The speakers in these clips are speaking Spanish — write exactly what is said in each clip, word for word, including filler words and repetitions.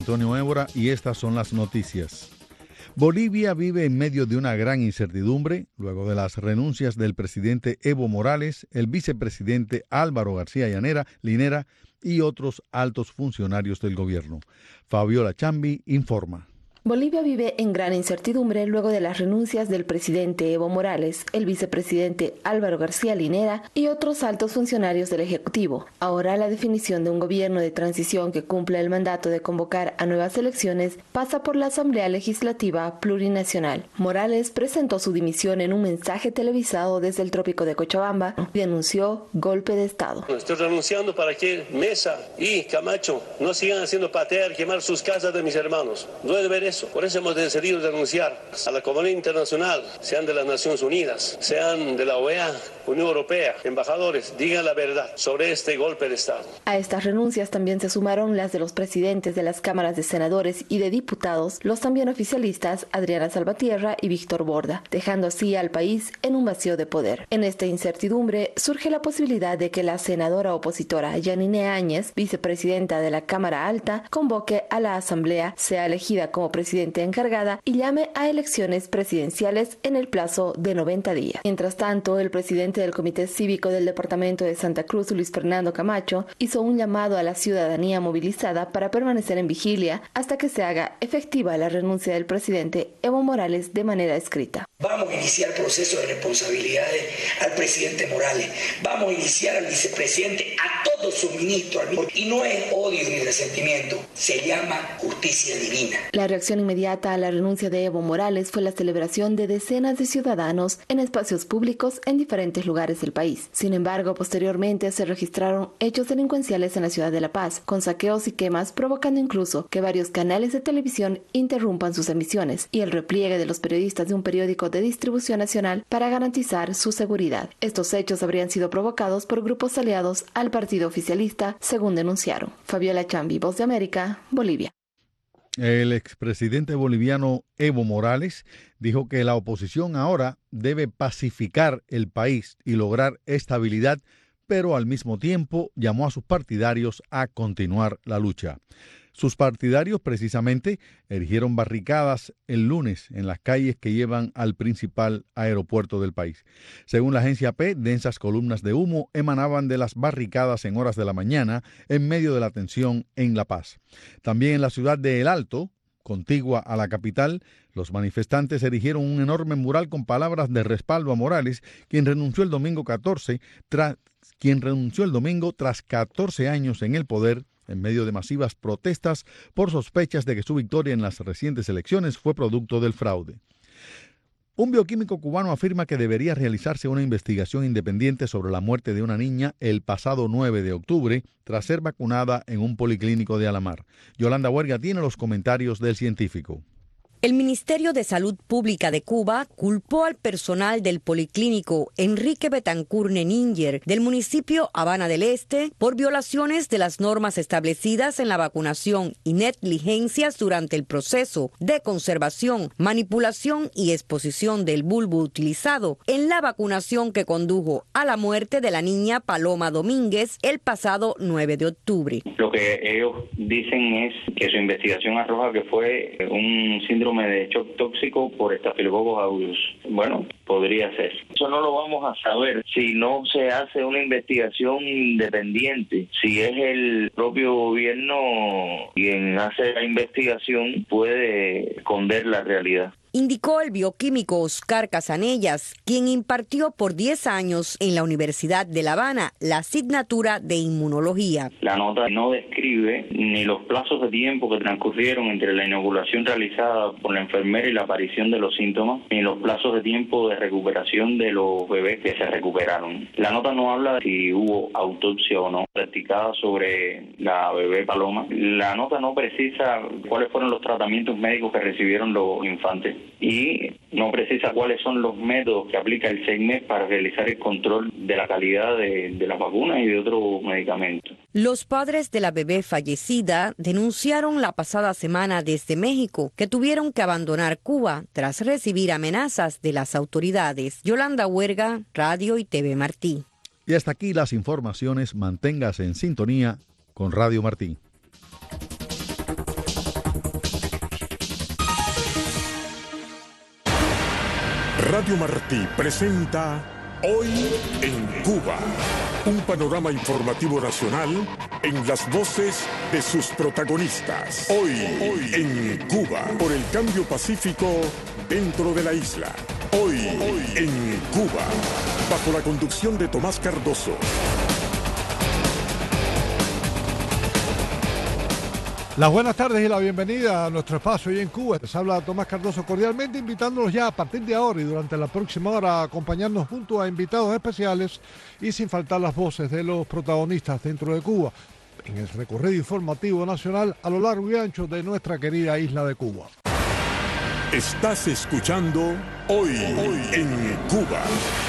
Antonio Évora, y estas son las noticias. Bolivia vive en medio de una gran incertidumbre luego de las renuncias del presidente Evo Morales, el vicepresidente Álvaro García Llanera, Linera y otros altos funcionarios del gobierno. Fabiola Chambi informa. Bolivia vive en gran incertidumbre luego de las renuncias del presidente Evo Morales, el vicepresidente Álvaro García Linera y otros altos funcionarios del Ejecutivo. Ahora la definición de un gobierno de transición que cumpla el mandato de convocar a nuevas elecciones pasa por la Asamblea Legislativa Plurinacional. Morales presentó su dimisión en un mensaje televisado desde el trópico de Cochabamba y denunció golpe de Estado. Estoy renunciando para que Mesa y Camacho no sigan haciendo patear, quemar sus casas de mis hermanos. No debe ver eso. Por eso hemos decidido denunciar a la comunidad internacional, sean de las Naciones Unidas, sean de la O E A, Unión Europea, embajadores, digan la verdad sobre este golpe de Estado. A estas renuncias también se sumaron las de los presidentes de las cámaras de senadores y de diputados, los también oficialistas Adriana Salvatierra y Víctor Borda, dejando así al país en un vacío de poder. En esta incertidumbre surge la posibilidad de que la senadora opositora Yanine Áñez, vicepresidenta de la Cámara Alta, convoque a la Asamblea, sea elegida como presidenta presidente encargada y llame a elecciones presidenciales en el plazo de noventa días. Mientras tanto, el presidente del Comité Cívico del Departamento de Santa Cruz, Luis Fernando Camacho, hizo un llamado a la ciudadanía movilizada para permanecer en vigilia hasta que se haga efectiva la renuncia del presidente Evo Morales de manera escrita. Vamos a iniciar proceso de responsabilidades al presidente Morales. Vamos a iniciar al vicepresidente, a todos sus ministros. Y no es odio ni resentimiento, se llama justicia divina. La reacción inmediata a la renuncia de Evo Morales fue la celebración de decenas de ciudadanos en espacios públicos en diferentes lugares del país. Sin embargo, posteriormente se registraron hechos delincuenciales en la ciudad de La Paz, con saqueos y quemas, provocando incluso que varios canales de televisión interrumpan sus emisiones y el repliegue de los periodistas de un periódico de distribución nacional para garantizar su seguridad. Estos hechos habrían sido provocados por grupos aliados al partido oficialista, según denunciaron. Fabiola Chambi, Voz de América, Bolivia. El expresidente boliviano Evo Morales dijo que la oposición ahora debe pacificar el país y lograr estabilidad, pero al mismo tiempo llamó a sus partidarios a continuar la lucha. Sus partidarios precisamente erigieron barricadas el lunes en las calles que llevan al principal aeropuerto del país. Según la agencia A P, densas columnas de humo emanaban de las barricadas en horas de la mañana en medio de la tensión en La Paz. También en la ciudad de El Alto, contigua a la capital, los manifestantes erigieron un enorme mural con palabras de respaldo a Morales, quien renunció el domingo catorce, tras, quien renunció el domingo tras catorce años en el poder, en medio de masivas protestas por sospechas de que su victoria en las recientes elecciones fue producto del fraude. Un bioquímico cubano afirma que debería realizarse una investigación independiente sobre la muerte de una niña el pasado nueve de octubre tras ser vacunada en un policlínico de Alamar. Yolanda Huerga tiene los comentarios del científico. El Ministerio de Salud Pública de Cuba culpó al personal del policlínico Enrique Betancourt Neninger del municipio Habana del Este por violaciones de las normas establecidas en la vacunación y negligencias durante el proceso de conservación, manipulación y exposición del bulbo utilizado en la vacunación que condujo a la muerte de la niña Paloma Domínguez el pasado nueve de octubre. Lo que ellos dicen es que su investigación arroja que fue un síndrome de shock tóxico por Staphylococcus aureus. Bueno, podría ser. Eso no lo vamos a saber si no se hace una investigación independiente. Si es el propio gobierno quien hace la investigación, puede esconder la realidad. Indicó el bioquímico Oscar Casanellas, quien impartió por diez años en la Universidad de La Habana la asignatura de inmunología. La nota no describe ni los plazos de tiempo que transcurrieron entre la inoculación realizada por la enfermera y la aparición de los síntomas, ni los plazos de tiempo de recuperación de los bebés que se recuperaron. La nota no habla de si hubo autopsia o no practicada sobre la bebé Paloma. La nota no precisa cuáles fueron los tratamientos médicos que recibieron los infantes. Y no precisa cuáles son los métodos que aplica el C E I M E S para realizar el control de la calidad de, de las vacunas y de otros medicamentos. Los padres de la bebé fallecida denunciaron la pasada semana desde México que tuvieron que abandonar Cuba tras recibir amenazas de las autoridades. Yolanda Huerga, Radio y T V Martí. Y hasta aquí las informaciones. Manténgase en sintonía con Radio Martí. Radio Martí presenta Hoy en Cuba, un panorama informativo nacional en las voces de sus protagonistas. Hoy, Hoy en Cuba, por el cambio pacífico dentro de la isla. Hoy, Hoy en Cuba, bajo la conducción de Tomás Cardoso. Las buenas tardes y la bienvenida a nuestro espacio Hoy en Cuba. Les habla Tomás Cardoso cordialmente, invitándolos ya a partir de ahora y durante la próxima hora a acompañarnos junto a invitados especiales y sin faltar las voces de los protagonistas dentro de Cuba en el recorrido informativo nacional a lo largo y ancho de nuestra querida isla de Cuba. Estás escuchando Hoy, Hoy en Cuba.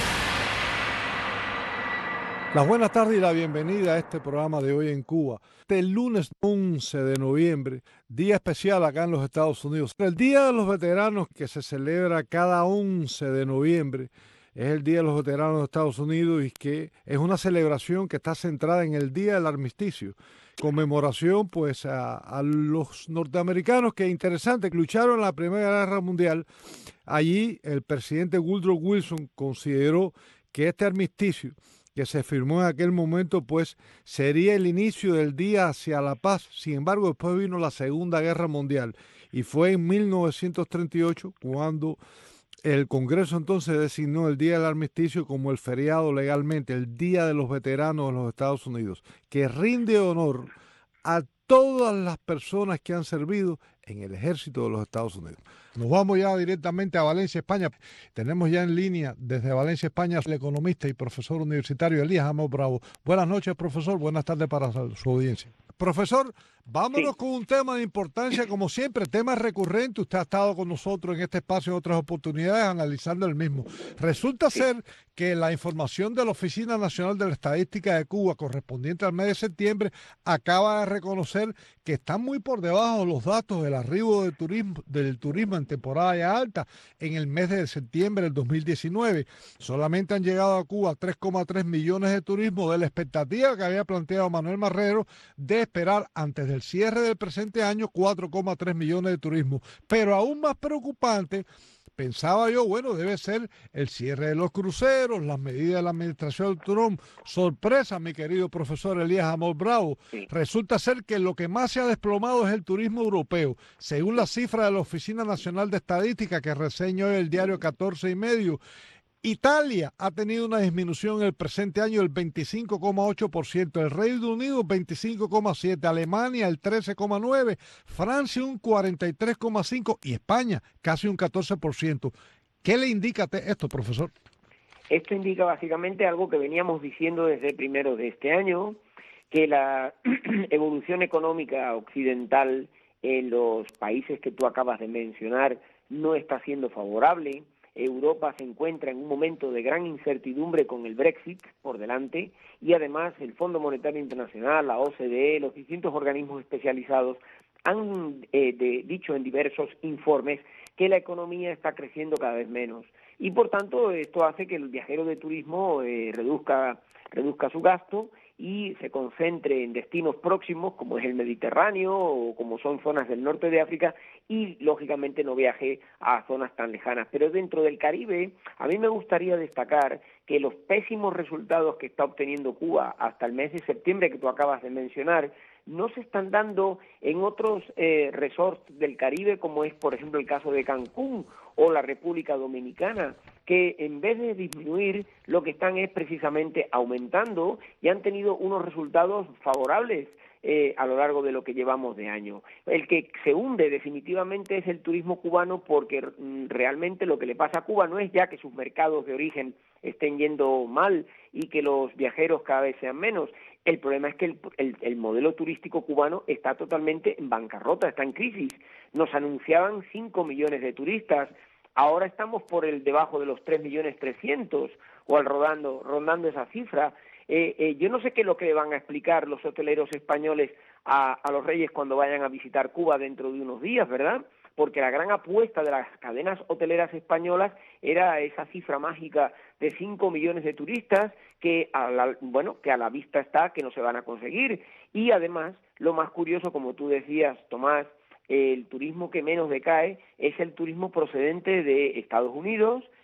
Las buenas tardes y la bienvenida a este programa de Hoy en Cuba. Este lunes once de noviembre, día especial acá en los Estados Unidos. El Día de los Veteranos, que se celebra cada once de noviembre, es el Día de los Veteranos de Estados Unidos y que es una celebración que está centrada en el Día del Armisticio. Conmemoración pues a, a los norteamericanos que, interesante, que lucharon en la Primera Guerra Mundial. Allí el presidente Woodrow Wilson consideró que este armisticio que se firmó en aquel momento, pues sería el inicio del día hacia la paz. Sin embargo, después vino la Segunda Guerra Mundial y fue en mil novecientos treinta y ocho cuando el Congreso entonces designó el Día del Armisticio como el feriado legalmente, el Día de los Veteranos de los Estados Unidos, que rinde honor a todas las personas que han servido en el ejército de los Estados Unidos. Nos vamos ya directamente a Valencia, España. Tenemos ya en línea desde Valencia, España, el economista y profesor universitario Elías Amós Bravo. Buenas noches, profesor. Buenas tardes para su audiencia. Profesor, vámonos sí. con un tema de importancia, como siempre, tema recurrente. Usted ha estado con nosotros en este espacio en otras oportunidades analizando el mismo. Resulta sí. ser que la información de la Oficina Nacional de la Estadística de Cuba, correspondiente al mes de septiembre, acaba de reconocer que están muy por debajo los datos del arribo de turismo, del turismo en temporada ya alta en el mes de septiembre del dos mil diecinueve. Solamente han llegado a Cuba tres coma tres millones de turismo de la expectativa que había planteado Manuel Marrero de esperar antes del cierre del presente año cuatro coma tres millones de turismo. Pero aún más preocupante, pensaba yo, bueno, debe ser el cierre de los cruceros, las medidas de la administración de Trump. Sorpresa, mi querido profesor Elías Amós Bravo. Sí. Resulta ser que lo que más se ha desplomado es el turismo europeo. Según la cifra de la Oficina Nacional de Estadística que reseña hoy el diario catorce y medio, Italia ha tenido una disminución en el presente año del veinticinco coma ocho por ciento, el Reino Unido veinticinco coma siete por ciento, Alemania el trece coma nueve por ciento, Francia un cuarenta y tres coma cinco por ciento y España casi un catorce por ciento. ¿Qué le indica esto, profesor? Esto indica básicamente algo que veníamos diciendo desde primero de este año, que la evolución económica occidental en los países que tú acabas de mencionar no está siendo favorable. Europa se encuentra en un momento de gran incertidumbre con el Brexit por delante y además el Fondo Monetario Internacional, la O C D E, los distintos organismos especializados han eh, de, dicho en diversos informes que la economía está creciendo cada vez menos y por tanto esto hace que el viajero de turismo eh, reduzca, reduzca su gasto y se concentre en destinos próximos como es el Mediterráneo o como son zonas del norte de África y lógicamente no viaje a zonas tan lejanas. Pero dentro del Caribe a mí me gustaría destacar que los pésimos resultados que está obteniendo Cuba hasta el mes de septiembre que tú acabas de mencionar no se están dando en otros eh, resorts del Caribe, como es por ejemplo el caso de Cancún o la República Dominicana, que en vez de disminuir lo que están es precisamente aumentando y han tenido unos resultados favorables eh, a lo largo de lo que llevamos de año. El que se hunde definitivamente es el turismo cubano porque mm, realmente lo que le pasa a Cuba no es ya que sus mercados de origen estén yendo mal y que los viajeros cada vez sean menos. El problema es que el, el, el modelo turístico cubano está totalmente en bancarrota, está en crisis. Nos anunciaban cinco millones de turistas, ahora estamos por el debajo de los tres millones trescientos o al rodando, rondando esa cifra. Eh, eh, yo no sé qué es lo que le van a explicar los hoteleros españoles a, a los reyes cuando vayan a visitar Cuba dentro de unos días, ¿verdad? Porque la gran apuesta de las cadenas hoteleras españolas era esa cifra mágica de cinco millones de turistas que a la, bueno, que a la vista está que no se van a conseguir. Y además, lo más curioso, como tú decías, Tomás, el turismo que menos decae es el turismo procedente de Estados Unidos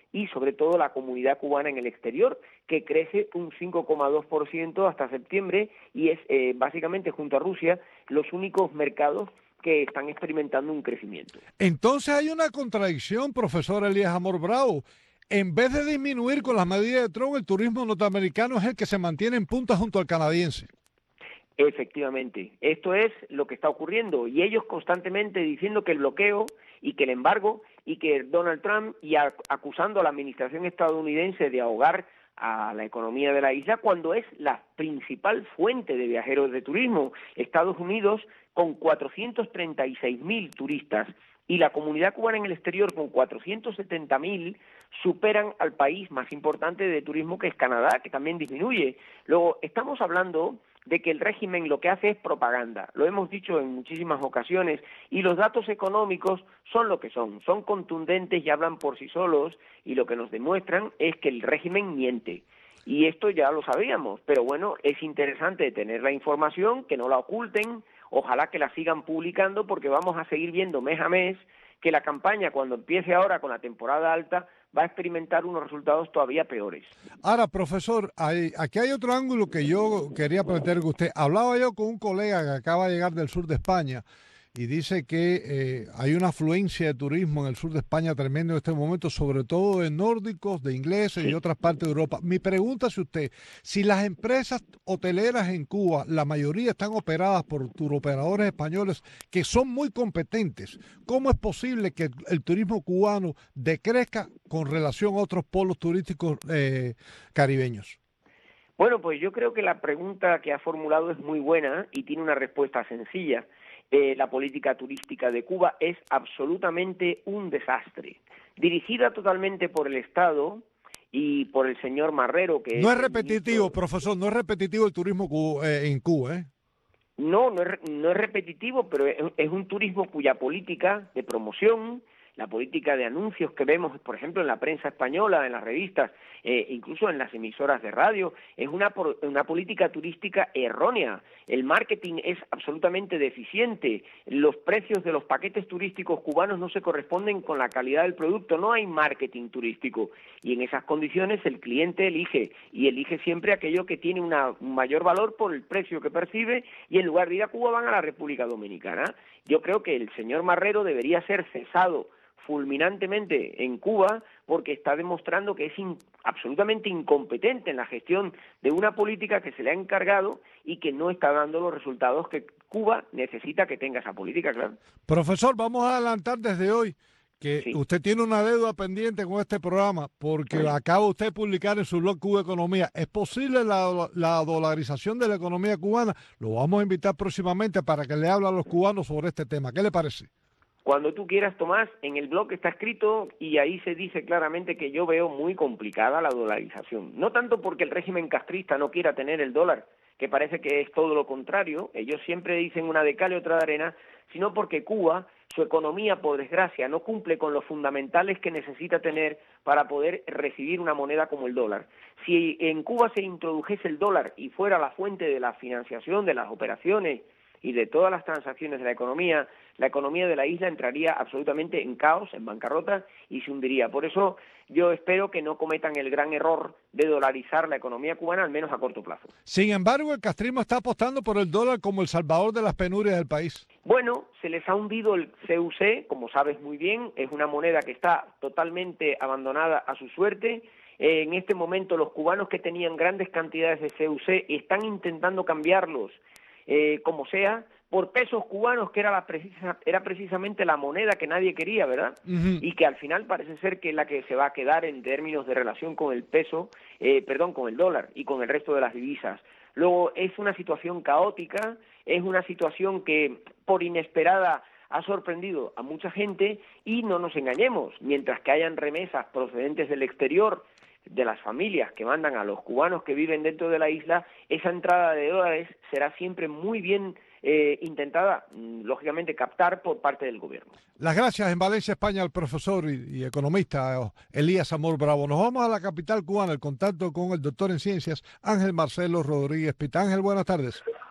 y sobre todo la comunidad cubana en el exterior, que crece un cinco coma dos por ciento hasta septiembre y es eh, básicamente junto a Rusia los únicos mercados que están experimentando un crecimiento. Entonces hay una contradicción, profesor Elías Amor Bravo. En vez de disminuir con las medidas de Trump, el turismo norteamericano es el que se mantiene en punta junto al canadiense. Efectivamente, esto es lo que está ocurriendo y ellos constantemente diciendo que el bloqueo y que el embargo y que Donald Trump y a, acusando a la administración estadounidense de ahogar a la economía de la isla cuando es la principal fuente de viajeros de turismo. Estados Unidos con cuatrocientos treinta y seis mil turistas y la comunidad cubana en el exterior con cuatrocientos setenta mil superan al país más importante de turismo que es Canadá, que también disminuye. Luego, estamos hablando de que el régimen lo que hace es propaganda, lo hemos dicho en muchísimas ocasiones, y los datos económicos son lo que son, son contundentes y hablan por sí solos, y lo que nos demuestran es que el régimen miente. Y esto ya lo sabíamos, pero bueno, es interesante tener la información, que no la oculten, ojalá que la sigan publicando, porque vamos a seguir viendo mes a mes que la campaña, cuando empiece ahora con la temporada alta, va a experimentar unos resultados todavía peores. Ahora, profesor, hay, aquí hay otro ángulo que yo quería plantear con usted. Hablaba yo con un colega que acaba de llegar del sur de España y dice que eh, hay una afluencia de turismo en el sur de España tremendo en este momento, sobre todo de nórdicos, de ingleses sí. y otras partes de Europa. Mi pregunta es usted, si las empresas hoteleras en Cuba, la mayoría están operadas por turoperadores españoles que son muy competentes, ¿cómo es posible que el turismo cubano decrezca con relación a otros polos turísticos eh, caribeños? Bueno, pues yo creo que la pregunta que ha formulado es muy buena y tiene una respuesta sencilla. Eh, la política turística de Cuba es absolutamente un desastre, dirigida totalmente por el Estado y por el señor Marrero, que no es, es repetitivo, ministro... profesor, no es repetitivo el turismo cu eh, en Cuba, ¿eh? No, no es, no es repetitivo, pero es, es un turismo cuya política de promoción, la política de anuncios que vemos, por ejemplo, en la prensa española, en las revistas, eh, incluso en las emisoras de radio, es una, una política turística errónea. El marketing es absolutamente deficiente. Los precios de los paquetes turísticos cubanos no se corresponden con la calidad del producto. No hay marketing turístico. Y en esas condiciones el cliente elige, y elige siempre aquello que tiene una, un mayor valor por el precio que percibe, y en lugar de ir a Cuba van a la República Dominicana. Yo creo que el señor Marrero debería ser cesado fulminantemente en Cuba porque está demostrando que es in, absolutamente incompetente en la gestión de una política que se le ha encargado y que no está dando los resultados que Cuba necesita que tenga esa política, claro. Profesor, vamos a adelantar desde hoy que sí. usted tiene una deuda pendiente con este programa porque sí. acaba usted de publicar en su blog Cuba Economía. ¿Es posible la, la dolarización de la economía cubana? Lo vamos a invitar próximamente para que le hable a los cubanos sobre este tema. ¿Qué le parece? Cuando tú quieras, Tomás, en el blog está escrito y ahí se dice claramente que yo veo muy complicada la dolarización. No tanto porque el régimen castrista no quiera tener el dólar, que parece que es todo lo contrario, ellos siempre dicen una de cal y otra de arena, sino porque Cuba, su economía, por desgracia, no cumple con los fundamentales que necesita tener para poder recibir una moneda como el dólar. Si en Cuba se introdujese el dólar y fuera la fuente de la financiación de las operaciones y de todas las transacciones de la economía, la economía de la isla entraría absolutamente en caos, en bancarrota y se hundiría. Por eso yo espero que no cometan el gran error de dolarizar la economía cubana, al menos a corto plazo. Sin embargo, el castrismo está apostando por el dólar como el salvador de las penurias del país. Bueno, se les ha hundido el C U C, como sabes muy bien, es una moneda que está totalmente abandonada a su suerte. En este momento los cubanos que tenían grandes cantidades de C U C están intentando cambiarlos, Eh, como sea, por pesos cubanos, que era, la precisa, era precisamente la moneda que nadie quería, ¿verdad? Uh-huh. Y que al final parece ser que es la que se va a quedar en términos de relación con el peso, eh, perdón, con el dólar y con el resto de las divisas. Luego, es una situación caótica, es una situación que, por inesperada, ha sorprendido a mucha gente y no nos engañemos, mientras que hayan remesas procedentes del exterior, de las familias que mandan a los cubanos que viven dentro de la isla, esa entrada de dólares será siempre muy bien eh, intentada, lógicamente, captar por parte del gobierno. Las gracias en Valencia, España, al profesor y, y economista Elías Amor Bravo. Nos vamos a la capital cubana, el contacto con el doctor en ciencias Ángel Marcelo Rodríguez Pita. Ángel, buenas tardes.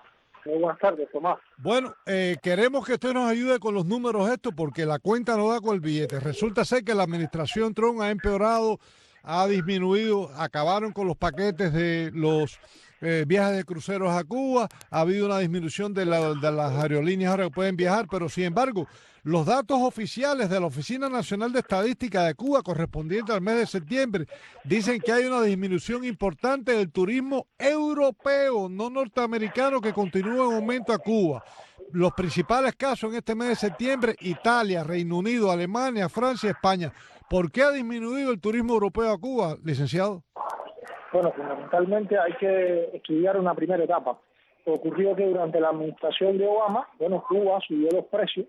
Muy buenas tardes, Tomás. Bueno, eh, queremos que usted nos ayude con los números estos porque la cuenta no da con el billete. Resulta ser que la administración Trump ha empeorado, ha disminuido, acabaron con los paquetes de los eh, viajes de cruceros a Cuba, ha habido una disminución de, la, de las aerolíneas ahora que pueden viajar, pero sin embargo, los datos oficiales de la Oficina Nacional de Estadística de Cuba correspondientes al mes de septiembre dicen que hay una disminución importante del turismo europeo, no norteamericano, que continúa en aumento a Cuba. Los principales casos en este mes de septiembre: Italia, Reino Unido, Alemania, Francia, España. ¿Por qué ha disminuido el turismo europeo a Cuba, licenciado? Bueno, fundamentalmente hay que estudiar una primera etapa. Ocurrió que durante la administración de Obama, bueno, Cuba subió los precios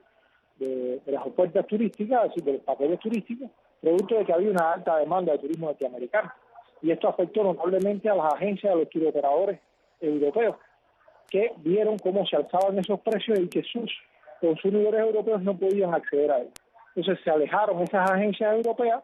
de, de las ofertas turísticas, es decir, de los paquetes turísticos, producto de que había una alta demanda de turismo norteamericano. Y esto afectó notablemente a las agencias de los turoperadores europeos, que vieron cómo se alzaban esos precios y que sus consumidores europeos no podían acceder a ellos. Entonces se alejaron esas agencias europeas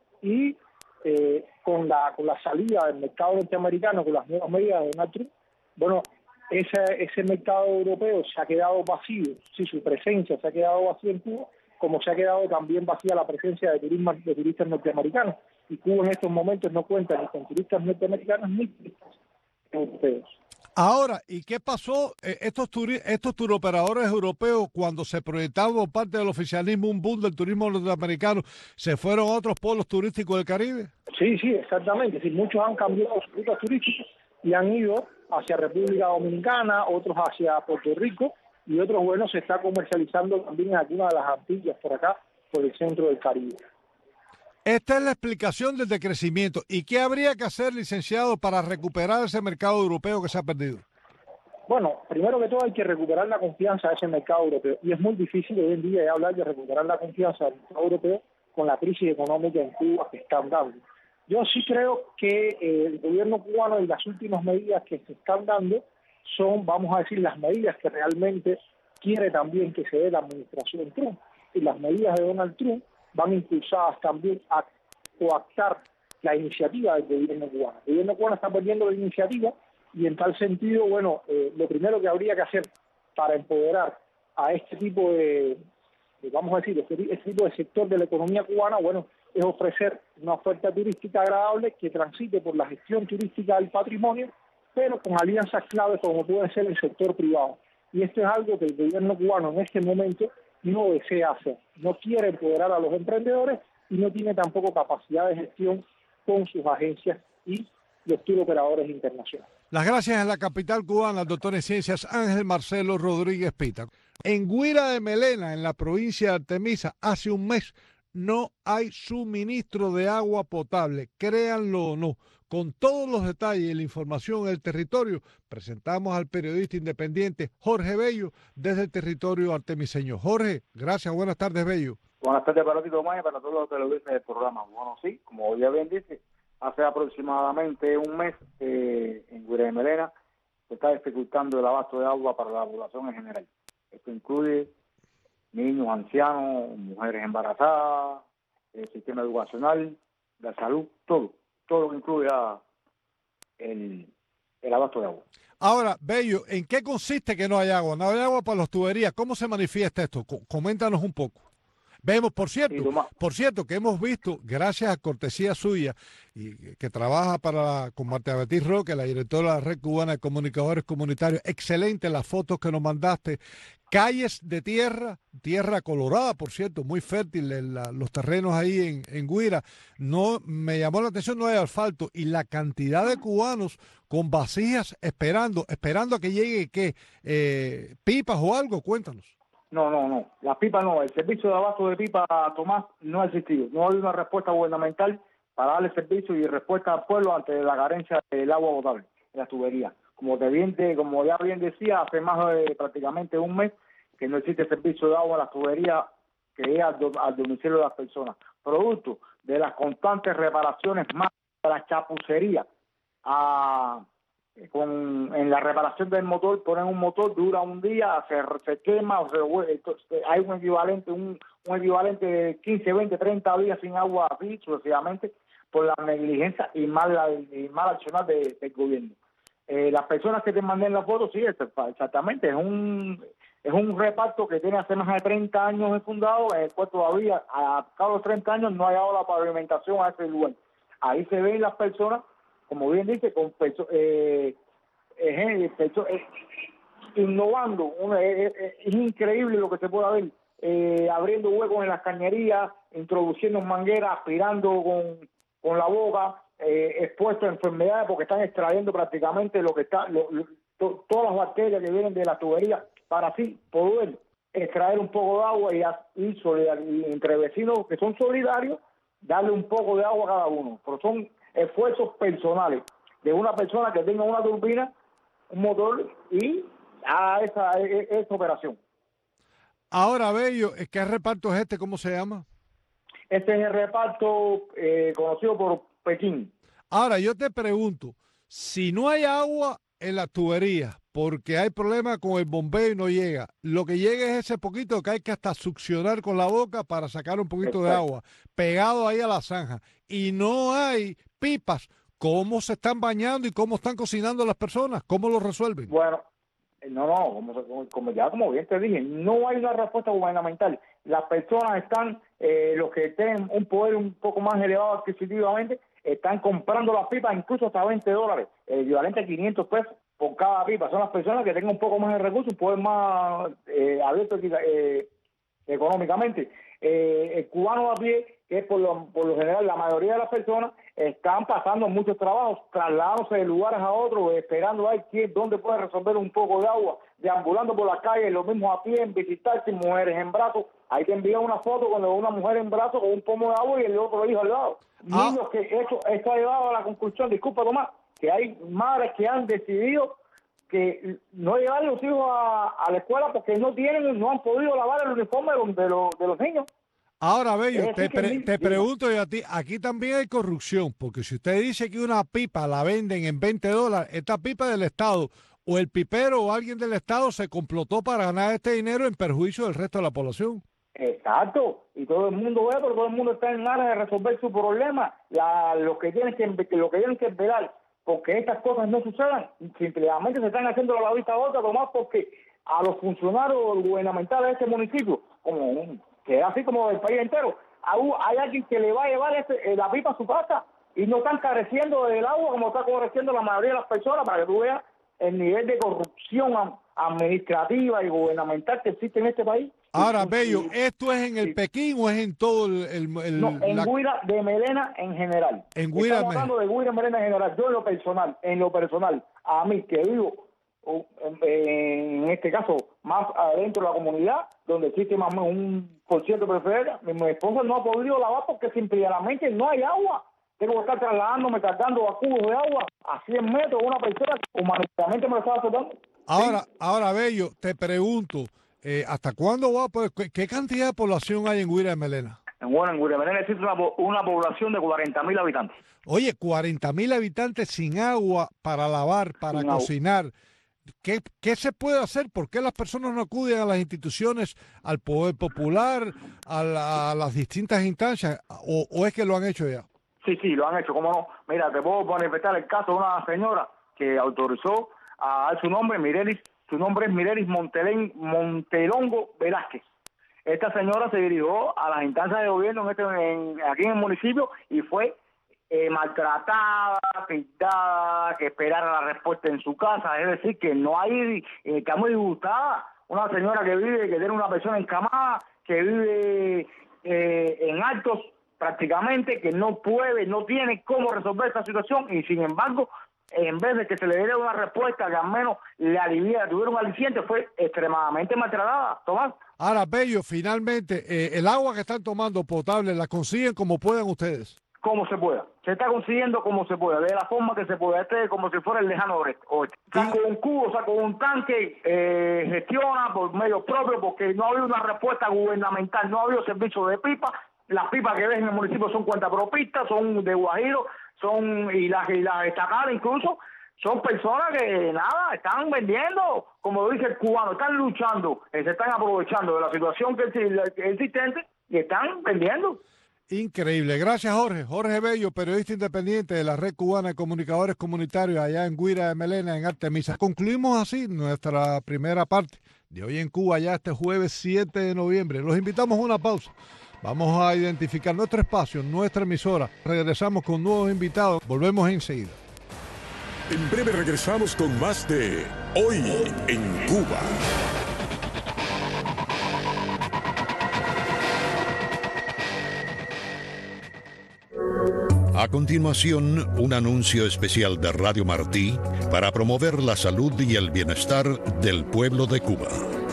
y eh, con la con la salida del mercado norteamericano, con las nuevas medidas de Donald Trump, bueno, ese, ese mercado europeo se ha quedado vacío, sí, su presencia se ha quedado vacía en Cuba, como se ha quedado también vacía la presencia de, turismo, de turistas norteamericanos. Y Cuba en estos momentos no cuenta ni con turistas norteamericanos ni turistas europeos. Ahora, ¿y qué pasó? Eh, estos turi estos turoperadores europeos, cuando se proyectaba por parte del oficialismo un boom del turismo norteamericano, ¿se fueron a otros polos turísticos del Caribe? Sí, sí, exactamente. Sí, muchos han cambiado sus rutas turísticas y han ido hacia República Dominicana, otros hacia Puerto Rico, y otros, bueno, se está comercializando también en algunas de las Antillas por acá, por el centro del Caribe. Esta es la explicación del decrecimiento. ¿Y qué habría que hacer, licenciado, para recuperar ese mercado europeo que se ha perdido? Bueno, primero que todo hay que recuperar la confianza de ese mercado europeo. Y es muy difícil hoy en día hablar de recuperar la confianza del mercado europeo con la crisis económica en Cuba que están dando. Yo sí creo que eh, el gobierno cubano y las últimas medidas que se están dando son, vamos a decir, las medidas que realmente quiere también que se dé la administración Trump. Y las medidas de Donald Trump van impulsadas también a coactar la iniciativa del gobierno cubano. El gobierno cubano está perdiendo la iniciativa y en tal sentido, bueno, eh, lo primero que habría que hacer para empoderar a este tipo de, de vamos a decir, este, este tipo de sector de la economía cubana, bueno, es ofrecer una oferta turística agradable que transite por la gestión turística del patrimonio, pero con alianzas claves como puede ser el sector privado. Y esto es algo que el gobierno cubano en este momento no desea hacer, no quiere empoderar a los emprendedores y no tiene tampoco capacidad de gestión con sus agencias y los turoperadores internacionales. Las gracias en la capital cubana al doctor en ciencias Ángel Marcelo Rodríguez Pita. En Guira de Melena, en la provincia de Artemisa, hace un mes no hay suministro de agua potable, créanlo o no. Con todos los detalles y la información del territorio, presentamos al periodista independiente Jorge Bello desde el territorio artemiseño. Jorge, gracias, buenas tardes, Bello. Buenas tardes para ti, Tomás, y para todos los televidentes del programa. Bueno, sí, como ya bien dice, hace aproximadamente un mes eh, en Guira de Melena se está dificultando el abasto de agua para la población en general. Esto incluye niños, ancianos, mujeres embarazadas, el sistema educacional, la salud, todo. todo lo que incluye el, el abasto de agua. Ahora, Bello, ¿en qué consiste que no hay agua? No hay agua para las tuberías. ¿Cómo se manifiesta esto? Coméntanos un poco. Vemos, por cierto, por cierto, que hemos visto, gracias a cortesía suya, y que trabaja para con Marta Beatriz Roque, la directora de la Red Cubana de Comunicadores Comunitarios, excelente las fotos que nos mandaste, calles de tierra, tierra colorada, por cierto, muy fértil, en la, los terrenos ahí en, en Guira. No, me llamó la atención, no hay asfalto, y la cantidad de cubanos con vasijas esperando, esperando a que llegue, ¿qué? Eh, pipas o algo, cuéntanos. No, no, no. Las pipas no. El servicio de abasto de pipa, Tomás, no ha existido. No hay una respuesta gubernamental para darle servicio y respuesta al pueblo ante la carencia del agua potable en las tuberías. Como te bien, como ya bien decía, hace más de prácticamente un mes que no existe servicio de agua en las tuberías que llega al, do, al domicilio de las personas. Producto de las constantes reparaciones más de la chapucería a... Con, en la reparación del motor, ponen un motor, dura un día, se, se quema, o se, entonces, hay un equivalente, un, un equivalente de quince, veinte, treinta días sin agua así sucesivamente por la negligencia y mal, y mal accionar de, del gobierno. Eh, las personas que te mandé en la foto, sí, exactamente, es un es un reparto que tiene hace más de treinta años de fundado, en el cual todavía a cada los treinta años no ha llegado la pavimentación a ese lugar. Ahí se ven las personas, como bien dice, con perso eh, eh, perso eh, innovando, una, eh, eh, es increíble lo que se puede ver, eh, abriendo huecos en las cañerías, introduciendo mangueras, aspirando con, con la boca, eh, expuestos a enfermedades porque están extrayendo prácticamente lo que está, lo, lo, to, todas las bacterias que vienen de la tubería para así poder extraer un poco de agua y, y, y entre vecinos que son solidarios, darle un poco de agua a cada uno. Pero son esfuerzos personales de una persona que tenga una turbina, un motor y a esa, esa operación. Ahora, Bello, ¿qué reparto es este? ¿Cómo se llama? Este es el reparto eh, conocido por Pekín. Ahora, yo te pregunto, si no hay agua en las tuberías, porque hay problemas con el bombeo y no llega, lo que llega es ese poquito que hay que hasta succionar con la boca para sacar un poquito Exacto. de agua, pegado ahí a la zanja, y no hay pipas, ¿cómo se están bañando y cómo están cocinando las personas? ¿Cómo lo resuelven? Bueno, no, no, como, como ya como bien te dije, no hay una respuesta gubernamental. Las personas están, eh, los que tienen un poder un poco más elevado adquisitivamente, están comprando las pipas incluso hasta veinte dólares, el equivalente a quinientos pesos por cada pipa. Son las personas que tengan un poco más de recursos, un poder más eh, abierto eh, económicamente. Eh, el cubano a pie, que es por lo, por lo general la mayoría de las personas, están pasando muchos trabajos, trasladándose de lugares a otros, esperando a ver quién, dónde puede resolver un poco de agua, deambulando por la calle, los mismos a pie, en visitar sin mujeres en brazos. Hay que enviar una foto con una mujer en brazos con un pomo de agua y el otro hijo al lado. Ah. Niños que eso, esto ha llevado a la conclusión, disculpa Tomás, que hay madres que han decidido que no llevar a los hijos a, a la escuela porque no tienen, no han podido lavar el uniforme de los, de los, de los niños. Ahora, Bello, te, pre te pregunto yo a ti, aquí también hay corrupción, porque si usted dice que una pipa la venden en veinte dólares, esta pipa del Estado, o el pipero o alguien del Estado se complotó para ganar este dinero en perjuicio del resto de la población. Exacto, y todo el mundo ve, pero todo el mundo está en ganas de resolver su problema. La, lo que tienen que lo que tienen que velar porque estas cosas no sucedan, simplemente se están haciendo la vista gorda, Tomás, porque a los funcionarios gubernamentales de este municipio, como que es así como del país entero, hay alguien que le va a llevar este, la pipa a su casa y no están careciendo del agua como está careciendo la mayoría de las personas, para que tú veas el nivel de corrupción administrativa y gubernamental que existe en este país. Ahora, Bello, ¿esto es en el sí. Pekín o es en todo el...? el, el no, en la... Guira de Melena en general. En Guira Estamos hablando de Guira de Melena en general. Yo en lo personal, en lo personal, a mí que vivo, en este caso, más adentro de la comunidad, donde existe más un por ciento de preferencia, mi, mi esposa no ha podido lavar porque simplemente no hay agua. Tengo que estar trasladándome, cargando a cubos de agua a cien metros, una persona humanitariamente me lo estaba soltando. Ahora, sí. ahora, Bello, te pregunto, Eh, ¿hasta cuándo va? Pues, ¿qué cantidad de población hay en Guira de Melena? Bueno, en Guira de Melena existe una, una población de cuarenta mil habitantes. Oye, cuarenta mil habitantes sin agua para lavar, para sin cocinar. ¿Qué, ¿Qué se puede hacer? ¿Por qué las personas no acuden a las instituciones, al poder popular, a, la, a las distintas instancias? O, ¿O es que lo han hecho ya? Sí, sí, lo han hecho, ¿cómo no? Mira, te puedo manifestar el caso de una señora que autorizó a dar su nombre, Mirelis. Su nombre es Mirelis Montelén, Montelongo Velázquez. Esta señora se dirigió a las instancias de gobierno en este, en, aquí en el municipio y fue eh, maltratada, pintada, que esperara la respuesta en su casa. Es decir, que no hay, eh, está muy disgustada. Una señora que vive, que tiene una persona encamada, que vive eh, en Altos prácticamente, que no puede, no tiene cómo resolver esta situación y sin embargo, en vez de que se le diera una respuesta que al menos le aliviara, tuviera un aliciente, fue extremadamente maltratada. Tomás. Ahora, Bello, finalmente, eh, el agua que están tomando potable, ¿la consiguen como puedan ustedes? Como se pueda. Se está consiguiendo como se pueda, de la forma que se pueda. Este es como si fuera el lejano oeste. Saco un cubo, saco un tanque, eh, gestiona por medios propios, porque no ha habido una respuesta gubernamental, no ha habido servicio de pipa. Las pipas que ves en el municipio son cuentapropistas, son de Guajiro, son y las y las destacadas incluso son personas que nada están vendiendo, como dice el cubano, están luchando, eh, se están aprovechando de la situación que es existente y están vendiendo. Increíble. Gracias, Jorge. Jorge Bello, periodista independiente de la Red Cubana de Comunicadores Comunitarios allá en Guira de Melena, en Artemisa. Concluimos así nuestra primera parte de Hoy en Cuba, ya este jueves siete de noviembre. Los invitamos a una pausa. Vamos a identificar nuestro espacio, nuestra emisora. Regresamos con nuevos invitados. Volvemos enseguida. En breve regresamos con más de Hoy en Cuba. A continuación, un anuncio especial de Radio Martí para promover la salud y el bienestar del pueblo de Cuba.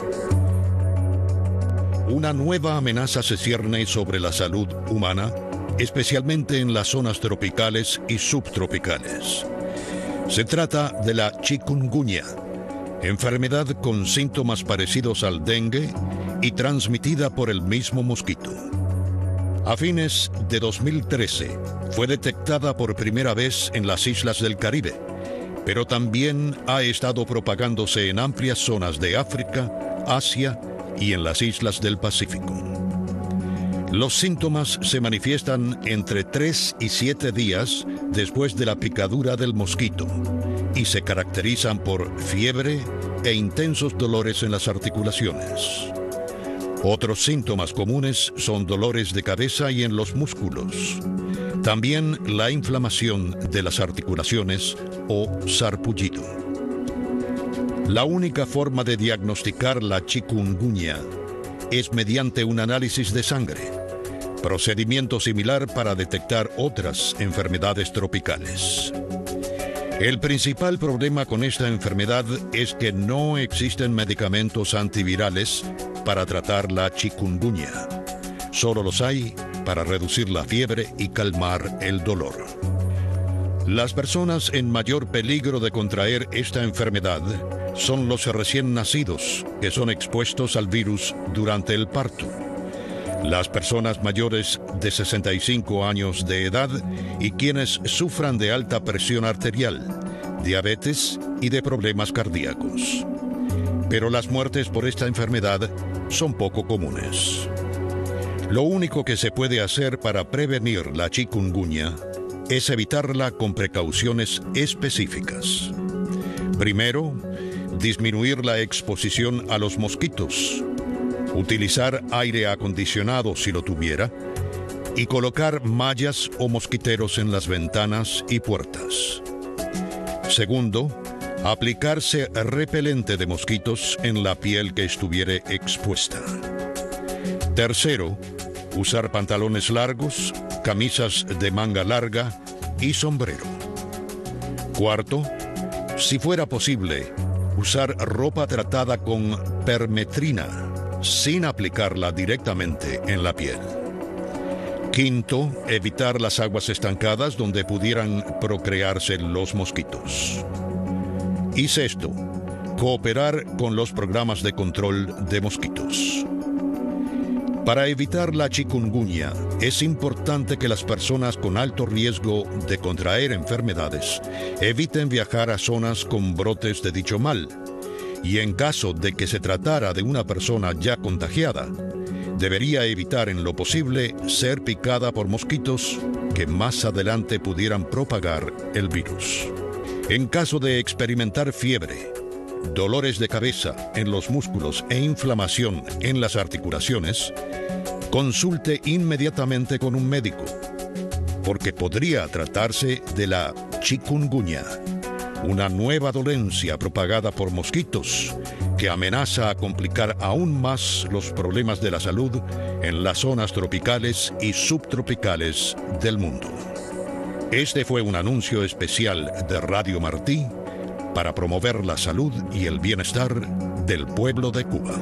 Una nueva amenaza se cierne sobre la salud humana, especialmente en las zonas tropicales y subtropicales. Se trata de la chikungunya, enfermedad con síntomas parecidos al dengue y transmitida por el mismo mosquito. A fines de dos mil trece fue detectada por primera vez en las islas del Caribe, pero también ha estado propagándose en amplias zonas de África, Asia y en las islas del Pacífico. Los síntomas se manifiestan entre tres y siete días después de la picadura del mosquito y se caracterizan por fiebre e intensos dolores en las articulaciones. Otros síntomas comunes son dolores de cabeza y en los músculos. También la inflamación de las articulaciones o sarpullido. La única forma de diagnosticar la chikungunya es mediante un análisis de sangre, procedimiento similar para detectar otras enfermedades tropicales. El principal problema con esta enfermedad es que no existen medicamentos antivirales para tratar la chikungunya. Solo los hay para reducir la fiebre y calmar el dolor. Las personas en mayor peligro de contraer esta enfermedad son los recién nacidos, que son expuestos al virus durante el parto, las personas mayores de sesenta y cinco años de edad y quienes sufran de alta presión arterial, diabetes y de problemas cardíacos. Pero las muertes por esta enfermedad son poco comunes. Lo único que se puede hacer para prevenir la chikungunya es evitarla con precauciones específicas. Primero, disminuir la exposición a los mosquitos, utilizar aire acondicionado si lo tuviera, y colocar mallas o mosquiteros en las ventanas y puertas. Segundo, aplicarse repelente de mosquitos en la piel que estuviere expuesta. Tercero, usar pantalones largos, camisas de manga larga y sombrero. Cuarto, si fuera posible, usar ropa tratada con permetrina, sin aplicarla directamente en la piel. Quinto, evitar las aguas estancadas donde pudieran procrearse los mosquitos. Y sexto, cooperar con los programas de control de mosquitos. Para evitar la chikungunya, es importante que las personas con alto riesgo de contraer enfermedades eviten viajar a zonas con brotes de dicho mal, y en caso de que se tratara de una persona ya contagiada, debería evitar en lo posible ser picada por mosquitos que más adelante pudieran propagar el virus. En caso de experimentar fiebre, dolores de cabeza en los músculos e inflamación en las articulaciones, consulte inmediatamente con un médico, porque podría tratarse de la chikungunya, una nueva dolencia propagada por mosquitos que amenaza a complicar aún más los problemas de la salud en las zonas tropicales y subtropicales del mundo. Este fue un anuncio especial de Radio Martí para promover la salud y el bienestar del pueblo de Cuba.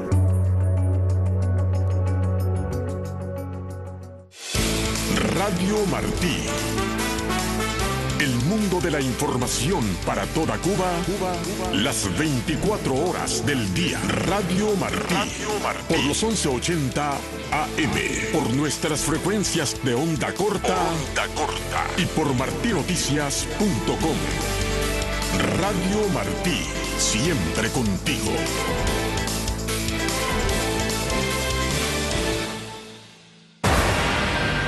Radio Martí. El mundo de la información para toda Cuba, Cuba, Cuba, las veinticuatro horas del día. Radio Martí. Radio Martí. Por los once ochenta A M. Por nuestras frecuencias de onda corta. Onda corta. Y por martinoticias punto com. Radio Martí. Siempre contigo.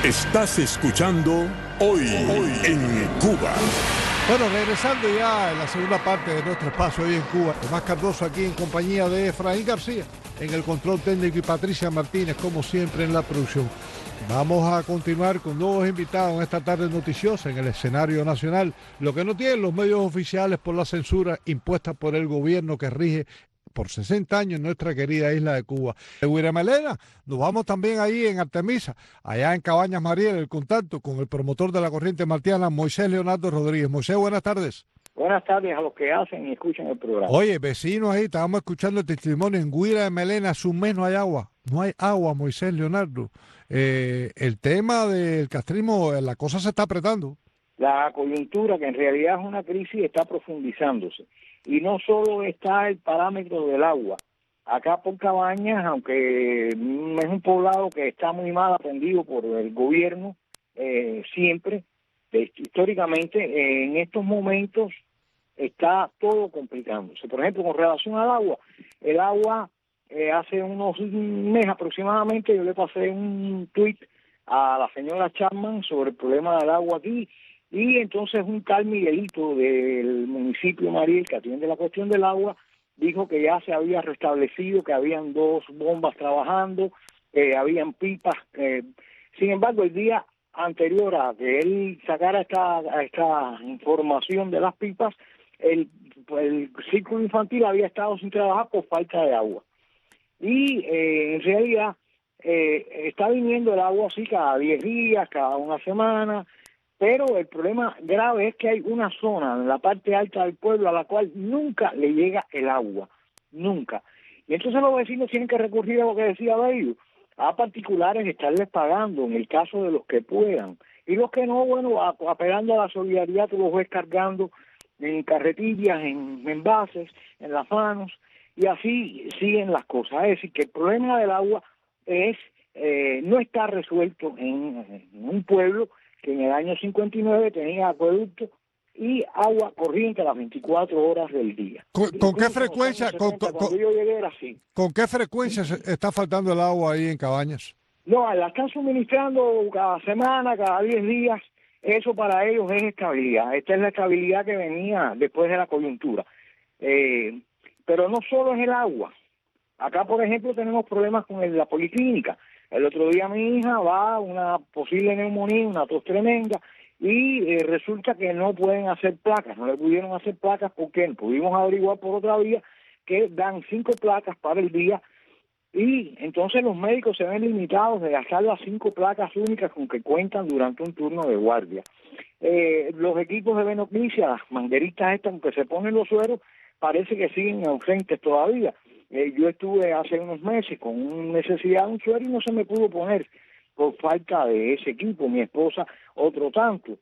Estás escuchando Hoy, Hoy en Cuba. Bueno, regresando ya en la segunda parte de nuestro espacio Hoy en Cuba, Tomás Cardoso aquí en compañía de Efraín García en el control técnico y Patricia Martínez, como siempre, en la producción. Vamos a continuar con nuevos invitados en esta tarde noticiosa en el escenario nacional, lo que no tienen los medios oficiales por la censura impuesta por el gobierno que rige por sesenta años en nuestra querida isla de Cuba. De Guiramelena, nos vamos también ahí en Artemisa, allá en Cabañas Mariel, el contacto con el promotor de la corriente martiana, Moisés Leonardo Rodríguez. Moisés, buenas tardes. Buenas tardes a los que hacen y escuchan el programa. Oye, vecinos ahí, estábamos escuchando el testimonio en Guiramelena, hace un mes no hay agua. No hay agua, Moisés Leonardo. Eh, el tema del castrismo, la cosa se está apretando. La coyuntura, que en realidad es una crisis, está profundizándose. Y no solo está el parámetro del agua. Acá por Cabañas, aunque es un poblado que está muy mal atendido por el gobierno, eh, siempre, eh, históricamente, eh, en estos momentos está todo complicándose. Por ejemplo, con relación al agua, el agua, eh, hace unos meses aproximadamente, yo le pasé un tuit a la señora Chapman sobre el problema del agua aquí, y entonces un tal Miguelito del municipio Mariel, que atiende la cuestión del agua, dijo que ya se había restablecido, que habían dos bombas trabajando, que habían pipas. Eh, sin embargo, el día anterior a que él sacara esta, esta información de las pipas, el, el círculo infantil había estado sin trabajar por falta de agua. Y eh, en realidad eh, está viniendo el agua así cada diez días, cada una semana, pero el problema grave es que hay una zona en la parte alta del pueblo a la cual nunca le llega el agua, nunca. Y entonces los vecinos tienen que recurrir a lo que decía Bello, a particulares estarles pagando en el caso de los que puedan. Y los que no, bueno, apelando a la solidaridad, tú los ves cargando en carretillas, en envases, en las manos, y así siguen las cosas. Es decir, que el problema del agua es eh, no está resuelto en, en un pueblo que en el año cincuenta y nueve tenía acueducto y agua corriente a las veinticuatro horas del día. ¿Con, con qué frecuencia? Con, con, cuando yo llegué era así. ¿Con qué frecuencia se está faltando el agua ahí en Cabañas? No, la están suministrando cada semana, cada diez días. Eso para ellos es estabilidad. Esta es la estabilidad que venía después de la coyuntura. Eh, pero no solo es el agua. Acá, por ejemplo, tenemos problemas con el, la policlínica. El otro día mi hija va a una posible neumonía, una tos tremenda, y eh, resulta que no pueden hacer placas, no le pudieron hacer placas porque no pudimos averiguar por otra vía que dan cinco placas para el día, y entonces los médicos se ven limitados de gastar las cinco placas únicas con que cuentan durante un turno de guardia. Eh, los equipos de venoclisia, las mangueritas estas con que se ponen los sueros, parece que siguen ausentes todavía. Eh, yo estuve hace unos meses con necesidad de un suero y no se me pudo poner por falta de ese equipo, mi esposa otro tanto.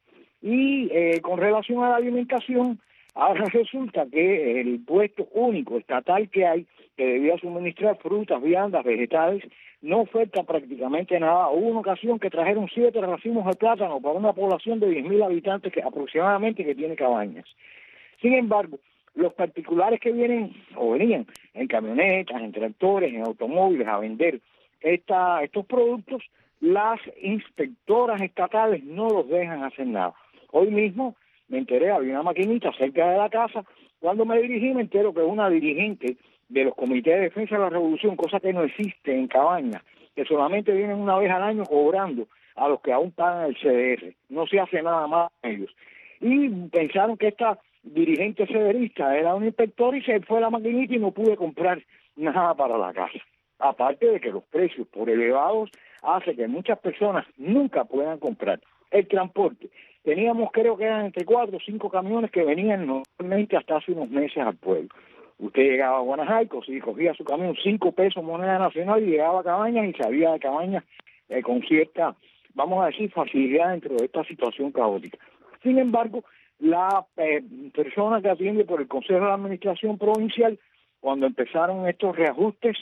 Y eh, con relación a la alimentación, ahora resulta que el puesto único estatal que hay, que debía suministrar frutas, viandas, vegetales, no oferta prácticamente nada. Hubo una ocasión que trajeron siete racimos de plátano para una población de diez mil habitantes que aproximadamente que tiene Cabañas. Sin embargo, los particulares que vienen o venían en camionetas, en tractores, en automóviles a vender esta, estos productos, las inspectoras estatales no los dejan hacer nada. Hoy mismo me enteré, había una maquinita cerca de la casa, cuando me dirigí me entero que una dirigente de los comités de defensa de la revolución, cosa que no existe en Cabañas, que solamente vienen una vez al año cobrando a los que aún pagan el C D R, no se hace nada más con ellos. Y pensaron que esta dirigente cederista era un inspector y se fue a la maquinita y no pude comprar nada para la casa. Aparte de que los precios por elevados hace que muchas personas nunca puedan comprar. El transporte. Teníamos, creo que eran entre cuatro o cinco camiones que venían normalmente hasta hace unos meses al pueblo. Usted llegaba a Guanajuato, si cogía su camión, cinco pesos moneda nacional, y llegaba a Cabañas y salía de Cabañas eh, con cierta, vamos a decir, facilidad dentro de esta situación caótica. Sin embargo, la eh, persona que atiende por el Consejo de Administración Provincial, cuando empezaron estos reajustes,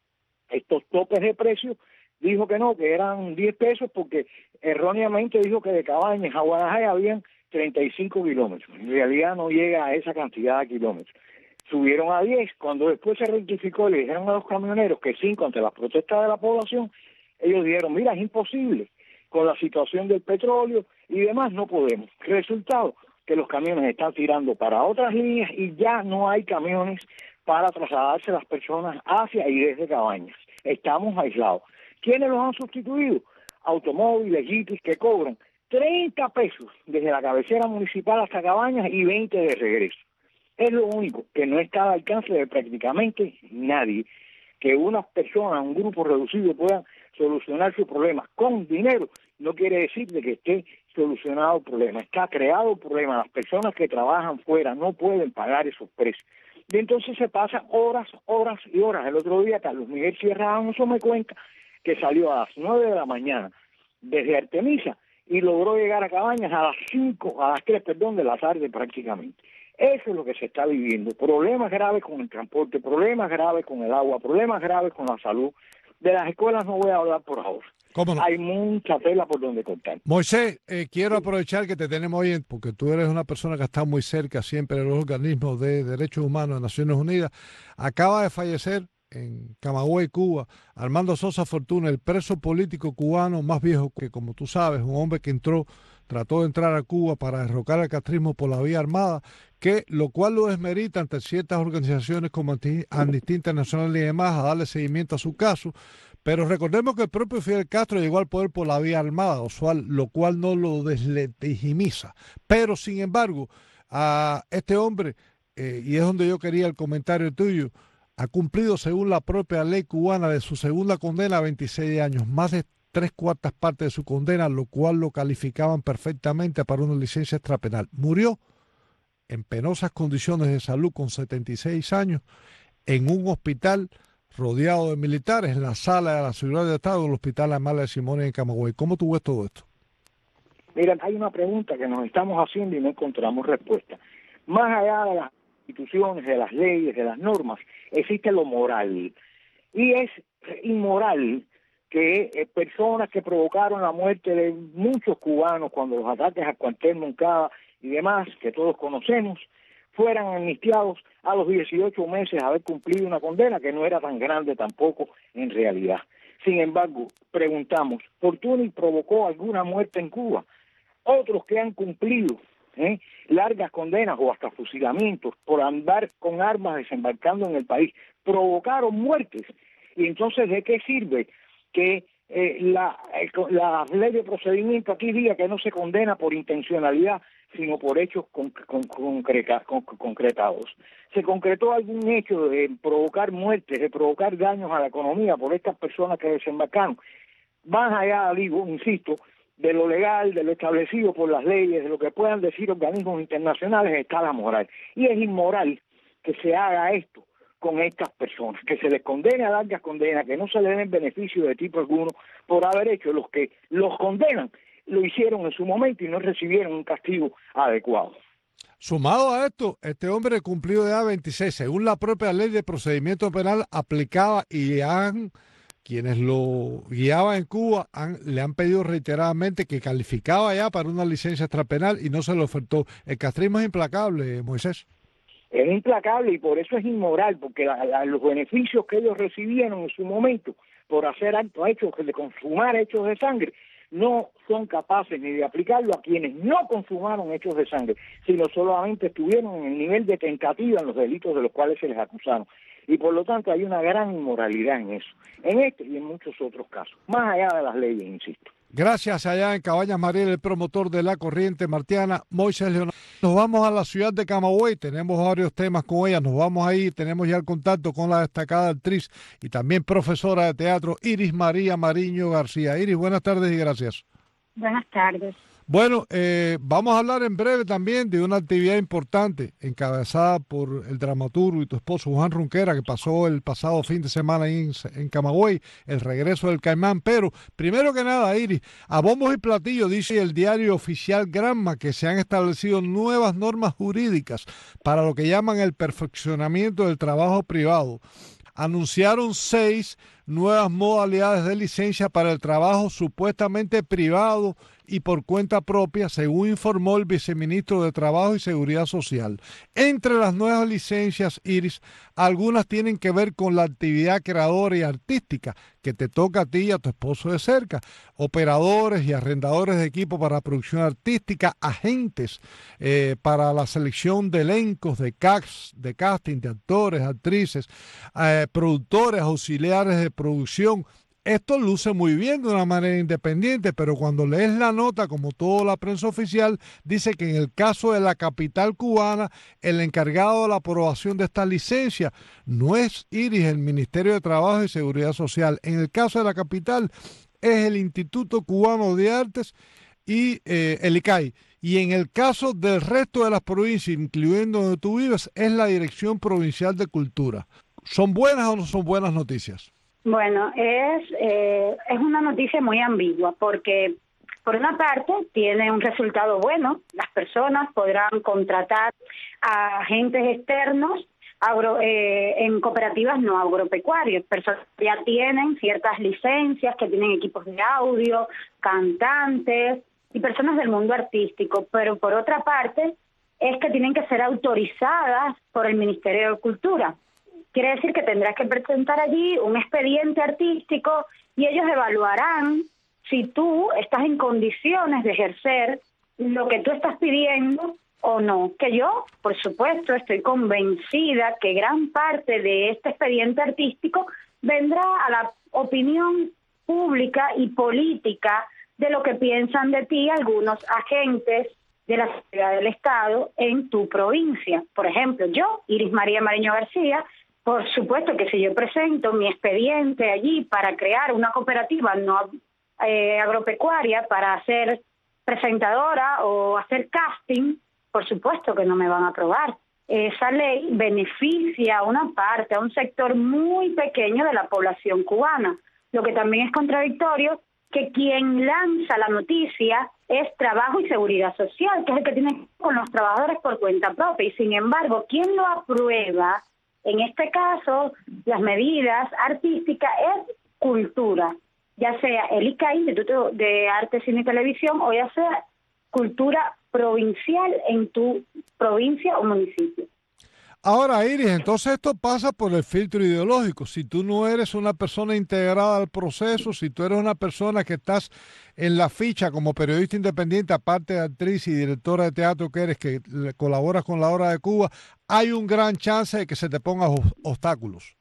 estos topes de precios, dijo que no, que eran diez pesos, porque erróneamente dijo que de Cabañas a Guanajuato habían treinta y cinco kilómetros. En realidad no llega a esa cantidad de kilómetros. Subieron a diez, cuando después se rectificó y le dijeron a los camioneros que cinco ante las protestas de la población, ellos dijeron, mira, es imposible. con la situación del petróleo y demás no podemos. Resultado, que los camiones están tirando para otras líneas y ya no hay camiones para trasladarse las personas hacia y desde Cabañas. Estamos aislados. ¿Quiénes los han sustituido? Automóviles, jipis que cobran treinta pesos desde la cabecera municipal hasta Cabañas y veinte de regreso. Es lo único que no está al alcance de prácticamente nadie. Que unas personas, un grupo reducido puedan solucionar sus problemas con dinero, no quiere decir de que esté solucionado el problema. Está creado el problema. Las personas que trabajan fuera no pueden pagar esos precios. Y entonces se pasan horas, horas y horas. El otro día Carlos Miguel Sierra Alonso me cuenta que salió a las nueve de la mañana desde Artemisa y logró llegar a Cabañas a las cinco, a las tres, perdón, de la tarde prácticamente. Eso es lo que se está viviendo. Problemas graves con el transporte, problemas graves con el agua, problemas graves con la salud. De las escuelas no voy a hablar por ahora. ¿Cómo no? Hay mucha tela por donde cortar. Moisés, eh, quiero aprovechar que te tenemos hoy, porque tú eres una persona que está muy cerca siempre de los organismos de derechos humanos de Naciones Unidas. Acaba de fallecer en Camagüey, Cuba, Armando Sosa Fortuna, el preso político cubano más viejo que, como tú sabes, un hombre que entró, trató de entrar a Cuba para derrocar al castrismo por la vía armada, que lo cual lo desmerita ante ciertas organizaciones como Amnistía Internacional y demás a darle seguimiento a su caso. Pero recordemos que el propio Fidel Castro llegó al poder por la vía armada, lo cual no lo deslegitimiza. Pero, sin embargo, a este hombre, eh, y es donde yo quería el comentario tuyo, ha cumplido, según la propia ley cubana, de su segunda condena a veintiséis años, más de tres cuartas partes de su condena, lo cual lo calificaban perfectamente para una licencia extrapenal. Murió en penosas condiciones de salud con setenta y seis años en un hospital rodeado de militares en la sala de la seguridad de Estado del Hospital Amalia Simón en Camagüey. ¿Cómo tú ves todo esto? Mira, hay una pregunta que nos estamos haciendo y no encontramos respuesta. Más allá de las instituciones, de las leyes, de las normas, existe lo moral. Y es inmoral que eh, personas que provocaron la muerte de muchos cubanos cuando los ataques a Cuartel Moncada y demás, que todos conocemos, fueran amnistiados a los dieciocho meses de haber cumplido una condena que no era tan grande tampoco en realidad. Sin embargo, preguntamos, ¿Fortuny provocó alguna muerte en Cuba? Otros que han cumplido ¿eh? largas condenas o hasta fusilamientos por andar con armas desembarcando en el país, provocaron muertes. Y entonces, ¿de qué sirve que eh, la, eh, la ley de procedimiento aquí diga que no se condena por intencionalidad, sino por hechos con, con, concreta, con, concretados? ¿Se concretó algún hecho de provocar muertes, de provocar daños a la economía por estas personas que desembarcaron? Más allá, digo, insisto, de lo legal, de lo establecido por las leyes, de lo que puedan decir organismos internacionales, está la moral. Y es inmoral que se haga esto con estas personas, que se les condene a largas condenas, que no se les den beneficio de tipo alguno por haber hecho. Los que los condenan lo hicieron en su momento y no recibieron un castigo adecuado. Sumado a esto, este hombre cumplió de edad veintiséis, según la propia ley de procedimiento penal aplicaba, y han, quienes lo guiaban en Cuba han, le han pedido reiteradamente que calificaba ya para una licencia extrapenal y no se le ofertó. El castrismo es implacable, Moisés. Es implacable y por eso es inmoral, porque la, la, los beneficios que ellos recibieron en su momento por hacer actos hechos, de consumar hechos de sangre, no son capaces ni de aplicarlo a quienes no consumaron hechos de sangre, sino solamente estuvieron en el nivel de tentativa en los delitos de los cuales se les acusaron. Y por lo tanto hay una gran inmoralidad en eso, en este y en muchos otros casos, más allá de las leyes, insisto. Gracias allá en Cabañas Mariel, el promotor de la corriente martiana, Moisés Leonardo. Nos vamos a la ciudad de Camagüey, tenemos varios temas con ella, nos vamos ahí, tenemos ya el contacto con la destacada actriz y también profesora de teatro, Iris María Mariño García. Iris, buenas tardes y gracias. Buenas tardes. Bueno, eh, vamos a hablar en breve también de una actividad importante encabezada por el dramaturgo y tu esposo Juan Runquera, que pasó el pasado fin de semana en, en Camagüey, el regreso del Caimán. Pero primero que nada, Iris, a bombos y platillos dice el diario oficial Granma que se han establecido nuevas normas jurídicas para lo que llaman el perfeccionamiento del trabajo privado. Anunciaron seis, nuevas modalidades de licencia para el trabajo supuestamente privado y por cuenta propia, según informó el viceministro de Trabajo y Seguridad Social. Entre las nuevas licencias, Iris, algunas tienen que ver con la actividad creadora y artística que te toca a ti y a tu esposo de cerca. Operadores y arrendadores de equipo para producción artística, agentes eh, para la selección de elencos, de cast, de casting, de actores, actrices, eh, productores, auxiliares de producción. Esto luce muy bien de una manera independiente, pero cuando lees la nota, como toda la prensa oficial, dice que en el caso de la capital cubana, el encargado de la aprobación de esta licencia no es Iris, el Ministerio de Trabajo y Seguridad Social. En el caso de la capital es el Instituto Cubano de Artes y eh, el I C A I. Y en el caso del resto de las provincias, incluyendo donde tú vives, es la Dirección Provincial de Cultura. ¿Son buenas o no son buenas noticias? Bueno, es, eh, es una noticia muy ambigua porque, por una parte, tiene un resultado bueno. Las personas podrán contratar a agentes externos agro, eh, en cooperativas no agropecuarias. Personas que ya tienen ciertas licencias, que tienen equipos de audio, cantantes y personas del mundo artístico. Pero, por otra parte, es que tienen que ser autorizadas por el Ministerio de Cultura. Quiere decir que tendrás que presentar allí un expediente artístico y ellos evaluarán si tú estás en condiciones de ejercer lo que tú estás pidiendo o no. Que yo, por supuesto, estoy convencida que gran parte de este expediente artístico vendrá a la opinión pública y política de lo que piensan de ti algunos agentes de la seguridad del Estado en tu provincia. Por ejemplo, yo, Iris María Mariño García, por supuesto que si yo presento mi expediente allí para crear una cooperativa no eh, agropecuaria para ser presentadora o hacer casting, por supuesto que no me van a aprobar. Esa ley beneficia a una parte, a un sector muy pequeño de la población cubana, lo que también es contradictorio que quien lanza la noticia es Trabajo y Seguridad Social, que es el que tiene que ver con los trabajadores por cuenta propia, y sin embargo, quien lo aprueba en este caso, las medidas artísticas es cultura, ya sea el I C A I, Instituto de Arte, Cine y Televisión, o ya sea cultura provincial en tu provincia o municipio. Ahora, Iris, entonces esto pasa por el filtro ideológico. Si tú no eres una persona integrada al proceso, si tú eres una persona que estás en la ficha como periodista independiente, aparte de actriz y directora de teatro que eres, que colaboras con La Hora de Cuba, hay un gran chance de que se te pongan obstáculos.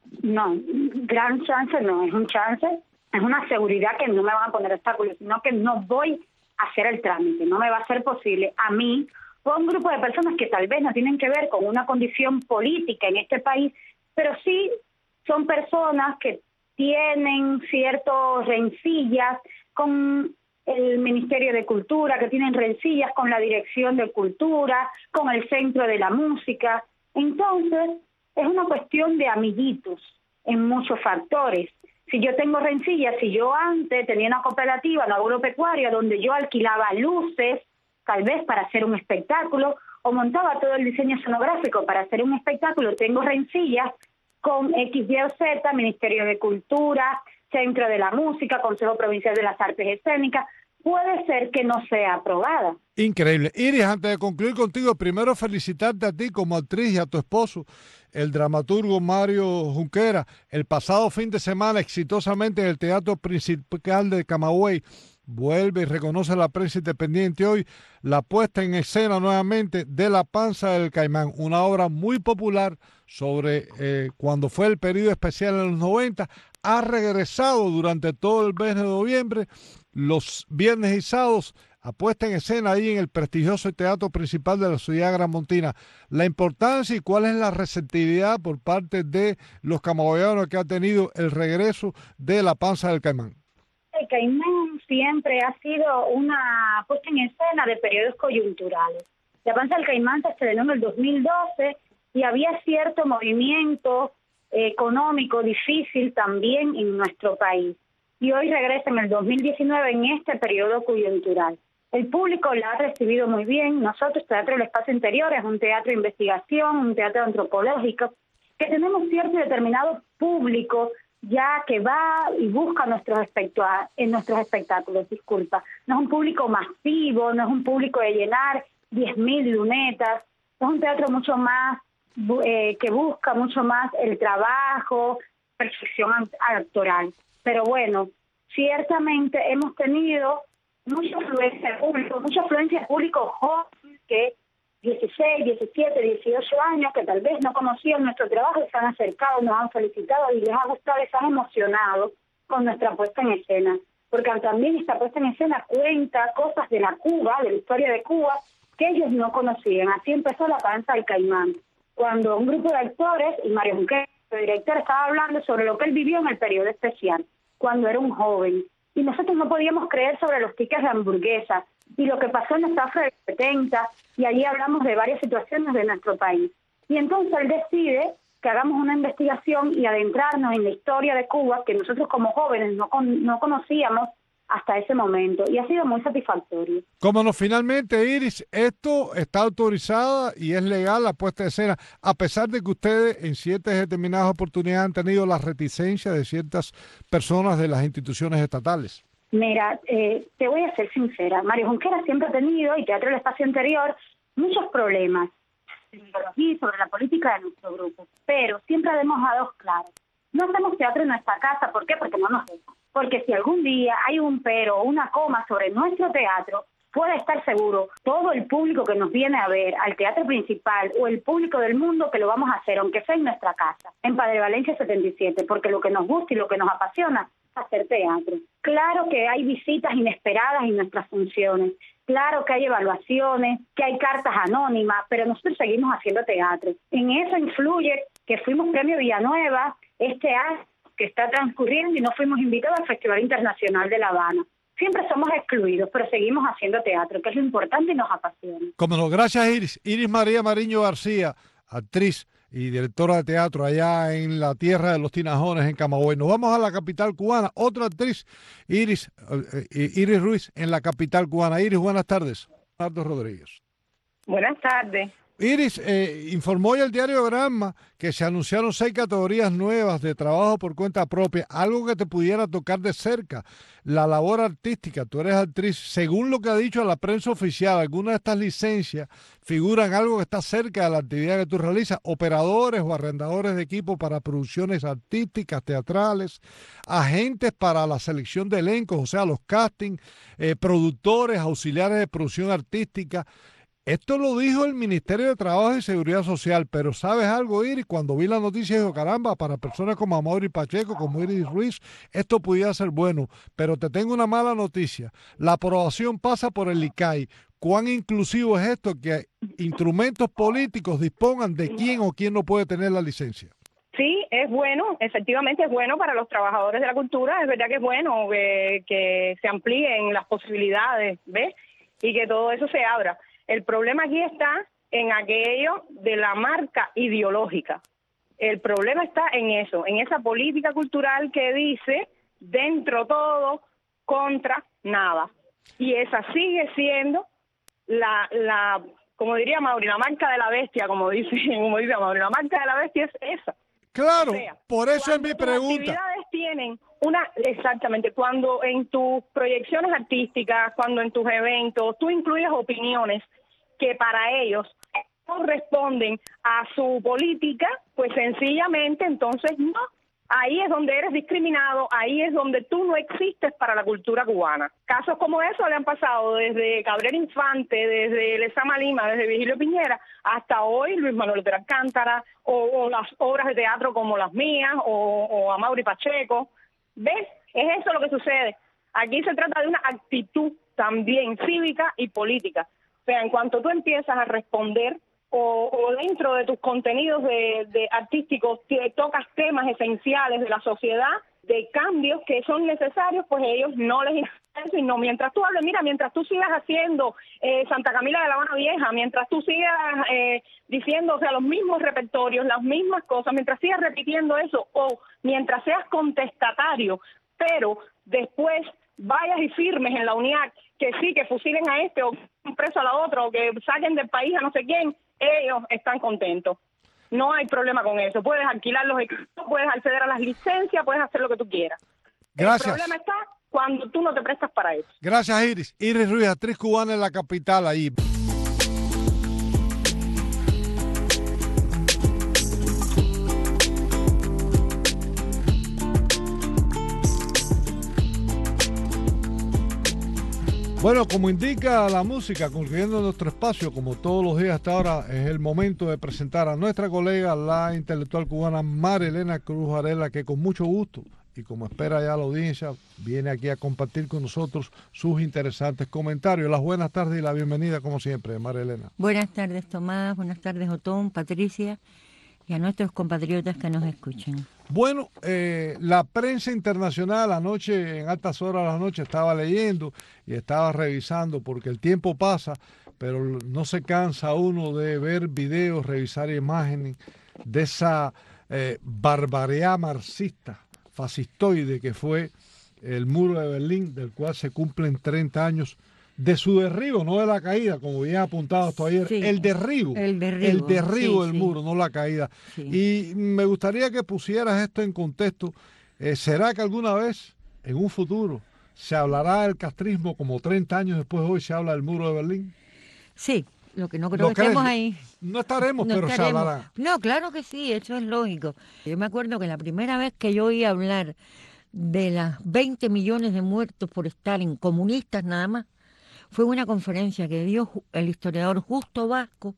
No, gran chance no, es un chance, es una seguridad que no me van a poner obstáculos, sino que no voy a hacer el trámite, no me va a ser posible a mí, o a un grupo de personas que tal vez no tienen que ver con una condición política en este país, pero sí son personas que tienen ciertas rencillas con el Ministerio de Cultura, que tienen rencillas con la Dirección de Cultura, con el Centro de la Música. Entonces, es una cuestión de amiguitos en muchos factores. Si yo tengo rencillas, si yo antes tenía una cooperativa no agropecuaria donde yo alquilaba luces, tal vez para hacer un espectáculo, o montaba todo el diseño escenográfico para hacer un espectáculo, tengo rencillas con X, Y o Z, Ministerio de Cultura, Centro de la Música, Consejo Provincial de las Artes Escénicas, puede ser que no sea aprobada. Increíble. Iris, antes de concluir contigo, primero felicitarte a ti como actriz y a tu esposo, el dramaturgo Mario Junquera. El pasado fin de semana, exitosamente en el Teatro Principal de Camagüey, vuelve y reconoce a la prensa independiente hoy la puesta en escena nuevamente de La Panza del Caimán, una obra muy popular sobre eh, cuando fue el periodo especial en los noventa. Ha regresado durante todo el mes de noviembre, los viernes y sábados, a puesta en escena ahí en el prestigioso Teatro Principal de la ciudad gramontina. La importancia y cuál es la receptividad por parte de los camagüeyanos que ha tenido el regreso de La Panza del Caimán. El Caimán siempre ha sido una puesta en escena de periodos coyunturales. La Panza del Caimán se estrenó en el dos mil doce y había cierto movimiento eh, económico difícil también en nuestro país. Y hoy regresa en el dos mil diecinueve en este periodo coyuntural. El público la ha recibido muy bien. Nosotros, Teatro del Espacio Interior, es un teatro de investigación, un teatro antropológico, que tenemos cierto y determinado público ya que va y busca nuestros espectua- en nuestros espectáculos, disculpa. No es un público masivo, no es un público de llenar diez mil lunetas, es un teatro mucho más, eh, que busca mucho más el trabajo, perfección actoral. Pero bueno, ciertamente hemos tenido mucha afluencia de público, mucha afluencia de público joven que dieciséis, diecisiete, dieciocho años, que tal vez no conocían nuestro trabajo, se han acercado, nos han felicitado y les ha gustado, les han emocionado con nuestra puesta en escena. Porque también esta puesta en escena cuenta cosas de la Cuba, de la historia de Cuba, que ellos no conocían. Así empezó La Panza del Caimán, cuando un grupo de actores, y Mario Junquera, el director, estaba hablando sobre lo que él vivió en el periodo especial, cuando era un joven. Y nosotros no podíamos creer sobre los tickets de hamburguesa y lo que pasó en los afro de setenta, y allí hablamos de varias situaciones de nuestro país. Y entonces él decide que hagamos una investigación y adentrarnos en la historia de Cuba, que nosotros como jóvenes no, con, no conocíamos hasta ese momento, y ha sido muy satisfactorio. Como no, finalmente, Iris, esto está autorizada y es legal la puesta de escena, a pesar de que ustedes en ciertas determinadas oportunidades han tenido la reticencia de ciertas personas de las instituciones estatales. Mira, eh, te voy a ser sincera, Mario Junquera siempre ha tenido, y Teatro del Espacio Interior, muchos problemas y sobre la política de nuestro grupo, pero siempre hemos dado claro, no hacemos teatro en nuestra casa. ¿Por qué? Porque no nos dejan. Porque si algún día hay un pero o una coma sobre nuestro teatro, puede estar seguro todo el público que nos viene a ver al teatro principal o el público del mundo que lo vamos a hacer, aunque sea en nuestra casa, en Padre Valencia setenta y siete, porque lo que nos gusta y lo que nos apasiona es hacer teatro. Claro que hay visitas inesperadas en nuestras funciones, claro que hay evaluaciones, que hay cartas anónimas, pero nosotros seguimos haciendo teatro. En eso influye que fuimos Premio Villanueva este año que está transcurriendo y no fuimos invitados al Festival Internacional de La Habana. Siempre somos excluidos, pero seguimos haciendo teatro, que es lo importante y nos apasiona. Como no, gracias Iris. Iris María Mariño García, actriz y directora de teatro allá en la tierra de los Tinajones, en Camagüey. Nos vamos a la capital cubana. Otra actriz, Iris, eh, Iris Ruiz, en la capital cubana. Iris, buenas tardes. Leonardo Rodríguez. Buenas tardes. Iris, eh, informó hoy el diario Granma que se anunciaron seis categorías nuevas de trabajo por cuenta propia, algo que te pudiera tocar de cerca, la labor artística. Tú eres actriz. Según lo que ha dicho la prensa oficial, algunas de estas licencias figuran algo que está cerca de la actividad que tú realizas, operadores o arrendadores de equipo para producciones artísticas, teatrales, agentes para la selección de elencos, o sea, los castings, eh, productores, auxiliares de producción artística. Esto lo dijo el Ministerio de Trabajo y Seguridad Social, pero ¿sabes algo, Iris? Cuando vi la noticia digo, caramba, para personas como Amaury Pacheco, como Iris Ruiz, esto pudiera ser bueno, pero te tengo una mala noticia. La aprobación pasa por el I C A I. ¿Cuán inclusivo es esto que instrumentos políticos dispongan de quién o quién no puede tener la licencia? Sí, es bueno, efectivamente es bueno para los trabajadores de la cultura, es verdad que es bueno que, que se amplíen las posibilidades, ¿ves? Y que todo eso se abra. El problema aquí está en aquello de la marca ideológica. El problema está en eso, en esa política cultural que dice dentro todo, contra nada. Y esa sigue siendo la, la como diría Mauri, la marca de la bestia, como dice, como dice Mauri, la marca de la bestia es esa. Claro, o sea, por eso es mi pregunta. Las actividades tienen una, exactamente, cuando en tus proyecciones artísticas, cuando en tus eventos, tú incluyes opiniones que para ellos corresponden a su política, pues sencillamente entonces no. Ahí es donde eres discriminado, ahí es donde tú no existes para la cultura cubana. Casos como eso le han pasado desde Cabrera Infante, desde Lezama Lima, desde Vigilio Piñera, hasta hoy Luis Manuel de Alcántara, o, o las obras de teatro como las mías, o, o Amaury Pacheco. ¿Ves? Es eso lo que sucede. Aquí se trata de una actitud también cívica y política. O sea, en cuanto tú empiezas a responder o, o dentro de tus contenidos de, de artísticos te tocas temas esenciales de la sociedad, de cambios que son necesarios, pues ellos no les interesa. Y no, mientras tú hables, mira, mientras tú sigas haciendo eh, Santa Camila de la Habana Vieja, mientras tú sigas eh, diciendo, o sea, los mismos repertorios, las mismas cosas, mientras sigas repitiendo eso, o mientras seas contestatario, pero después vayas y firmes en la UNIAC que sí, que fusilen a este o preso a la otra o que saquen del país a no sé quién, ellos están contentos. No hay problema con eso. Puedes alquilar los equipos, puedes acceder a las licencias, puedes hacer lo que tú quieras. Gracias. El problema está cuando tú no te prestas para eso. Gracias, Iris. Iris Ruiz, actriz cubana en la capital, ahí. Bueno, como indica la música, concluyendo nuestro espacio, como todos los días hasta ahora, es el momento de presentar a nuestra colega, la intelectual cubana Marilena Cruz Varela, que con mucho gusto y como espera ya la audiencia, viene aquí a compartir con nosotros sus interesantes comentarios. Las buenas tardes y la bienvenida, como siempre, Marilena. Buenas tardes, Tomás. Buenas tardes, Otón, Patricia, y a nuestros compatriotas que nos escuchen. Bueno, eh, la prensa internacional anoche, en altas horas de la noche, estaba leyendo y estaba revisando, porque el tiempo pasa, pero no se cansa uno de ver videos, revisar imágenes de esa eh, barbaridad marxista, fascistoide que fue el muro de Berlín, del cual se cumplen treinta años de su derribo, no de la caída, como bien apuntado hasta ayer, sí, el derribo, el derribo, el derribo sí, del sí. muro, no la caída. Sí. Y me gustaría que pusieras esto en contexto. Eh, ¿Será que alguna vez, en un futuro, se hablará del castrismo como treinta años después de hoy se habla del muro de Berlín? Sí, lo que no creo que estemos ahí. No estaremos, no pero estaremos. Se hablará. No, claro que sí, eso es lógico. Yo me acuerdo que la primera vez que yo oí hablar de las veinte millones de muertos por Stalin, comunistas nada más, fue una conferencia que dio el historiador Justo Vasco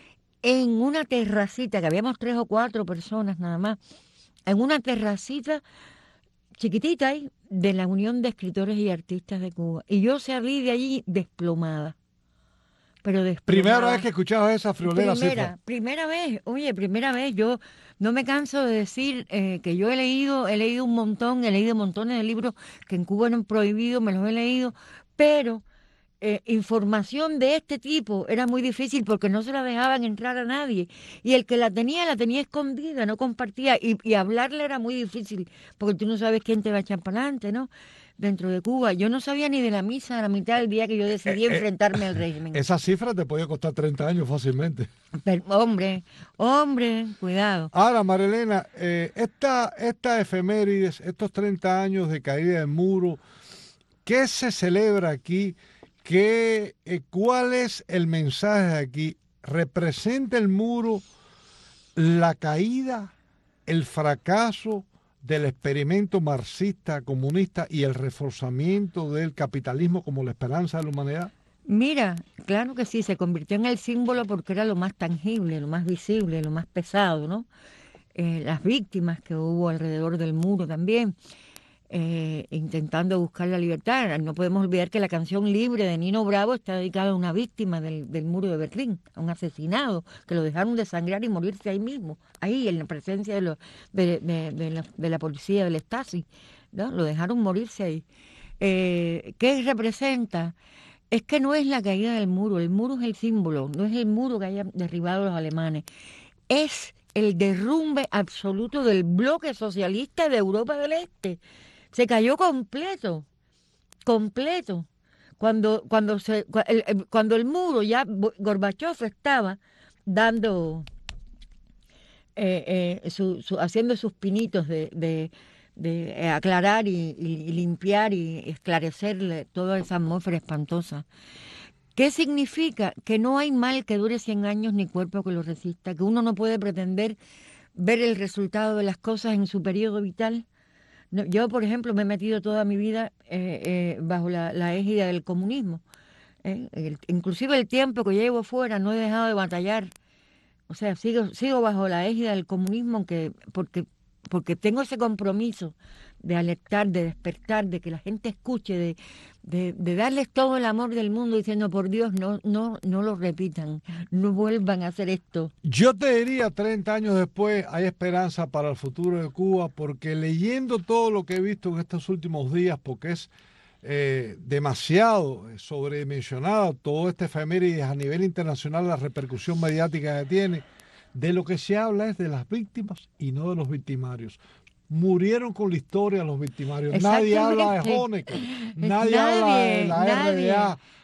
en una terracita, que habíamos tres o cuatro personas nada más, en una terracita chiquitita ahí de la Unión de Escritores y Artistas de Cuba. Y yo salí de allí desplomada. Pero desplomada. Primera vez que escuchabas esa friolera primera, cifra. Primera vez, oye, primera vez. Yo no me canso de decir eh, que yo he leído, he leído un montón, he leído montones de libros que en Cuba eran prohibidos, me los he leído, pero Eh, información de este tipo era muy difícil porque no se la dejaban entrar a nadie, y el que la tenía, la tenía escondida, no compartía, y, y hablarle era muy difícil porque tú no sabes quién te va a echar para adelante, ¿no? Dentro de Cuba. Yo no sabía ni de la misa a la mitad del día que yo decidí eh, enfrentarme eh, al régimen. Esa cifra te podía costar treinta años fácilmente. Pero, hombre, hombre, cuidado. Ahora, Marilena, eh, esta, esta efemérides, estos treinta años de caída del muro, ¿qué se celebra aquí? ¿Qué, eh, ¿Cuál es el mensaje aquí? ¿Representa el muro la caída, el fracaso del experimento marxista, comunista y el reforzamiento del capitalismo como la esperanza de la humanidad? Mira, claro que sí, se convirtió en el símbolo porque era lo más tangible, lo más visible, lo más pesado, ¿no? Eh, las víctimas que hubo alrededor del muro también. Eh, intentando buscar la libertad. No podemos olvidar que la canción Libre de Nino Bravo está dedicada a una víctima del, del muro de Berlín, a un asesinado, que lo dejaron desangrar y morirse ahí mismo, ahí en la presencia de, lo, de, de, de, la, de la policía del Stasi, ¿no? Lo dejaron morirse ahí. Eh, ¿Qué representa? Es que no es la caída del muro, el muro es el símbolo, no es el muro que hayan derribado los alemanes, es el derrumbe absoluto del bloque socialista de Europa del Este. Se cayó completo, completo. Cuando, cuando, se, cuando el muro, ya Gorbachov estaba dando, eh, eh, su, su, haciendo sus pinitos de, de, de aclarar y, y limpiar y esclarecer toda esa atmósfera espantosa. ¿Qué significa? Que no hay mal que dure cien años ni cuerpo que lo resista, que uno no puede pretender ver el resultado de las cosas en su periodo vital. No, yo, por ejemplo, me he metido toda mi vida eh, eh, bajo la, la égida del comunismo. Eh, el, inclusive el tiempo que llevo fuera no he dejado de batallar. O sea, sigo, sigo bajo la égida del comunismo aunque, porque, porque tengo ese compromiso de alertar, de despertar, de que la gente escuche, de, de, de darles todo el amor del mundo diciendo, por Dios, no, no, no lo repitan, no vuelvan a hacer esto. Yo te diría, treinta años después, hay esperanza para el futuro de Cuba, porque leyendo todo lo que he visto en estos últimos días, porque es eh, demasiado sobredimensionado todo este efemérides a nivel internacional, la repercusión mediática que tiene, de lo que se habla es de las víctimas y no de los victimarios. Murieron con la historia los victimarios. Nadie habla de Honecker, nadie, nadie habla de la nadie. R D A.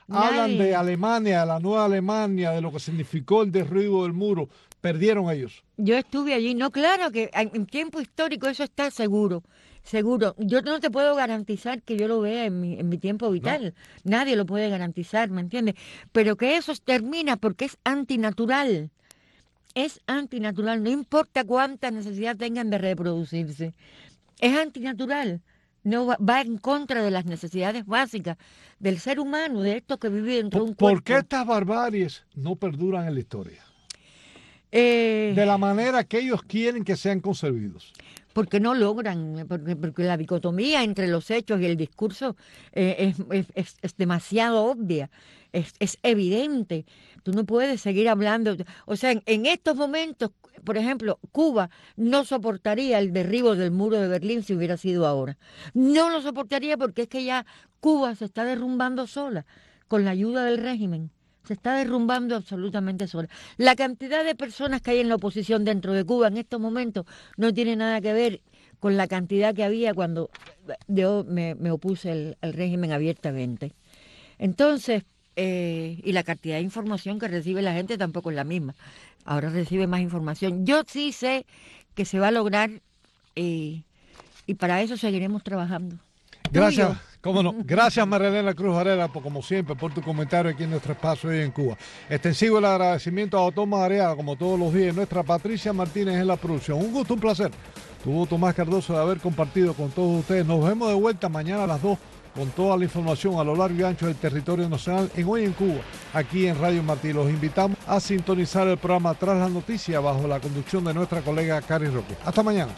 hablan Nadie. de Alemania, la nueva Alemania, de lo que significó el derribo del muro. Perdieron ellos. Yo estuve allí. No, claro que en en tiempo histórico eso está seguro. Seguro. Yo no te puedo garantizar que yo lo vea en mi, en mi tiempo vital. Nadie lo puede garantizar, ¿me entiendes? Pero que eso termina porque es antinatural. Es antinatural. No importa cuánta necesidad tengan de reproducirse. Es antinatural. No va, va en contra de las necesidades básicas del ser humano, de esto que vive dentro de un cuerpo. ¿Por qué estas barbaries no perduran en la historia? Eh, de la manera que ellos quieren que sean concebidos. Porque no logran, porque, porque la dicotomía entre los hechos y el discurso eh, es, es, es, es demasiado obvia, es, es evidente. Tú no puedes seguir hablando. O sea, en, en estos momentos, por ejemplo, Cuba no soportaría el derribo del muro de Berlín si hubiera sido ahora. No lo soportaría porque es que ya Cuba se está derrumbando sola, con la ayuda del régimen. Se está derrumbando absolutamente sola. La cantidad de personas que hay en la oposición dentro de Cuba en estos momentos no tiene nada que ver con la cantidad que había cuando yo me, me opuse al, al régimen abiertamente. Entonces, eh, y la cantidad de información que recibe la gente tampoco es la misma. Ahora recibe más información. Yo sí sé que se va a lograr eh, y para eso seguiremos trabajando. Gracias, cómo no. Gracias, Marilena Cruz Varela, por, como siempre, por tu comentario aquí en nuestro espacio hoy en Cuba. Extensivo el agradecimiento a Otón Madariaga, como todos los días, nuestra Patricia Martínez en la producción. Un gusto, un placer. Tuvo Tomás Cardoso de haber compartido con todos ustedes. Nos vemos de vuelta mañana a las dos con toda la información a lo largo y ancho del territorio nacional en Hoy en Cuba, aquí en Radio Martí. Los invitamos a sintonizar el programa Tras la Noticia bajo la conducción de nuestra colega Cari Roque. Hasta mañana.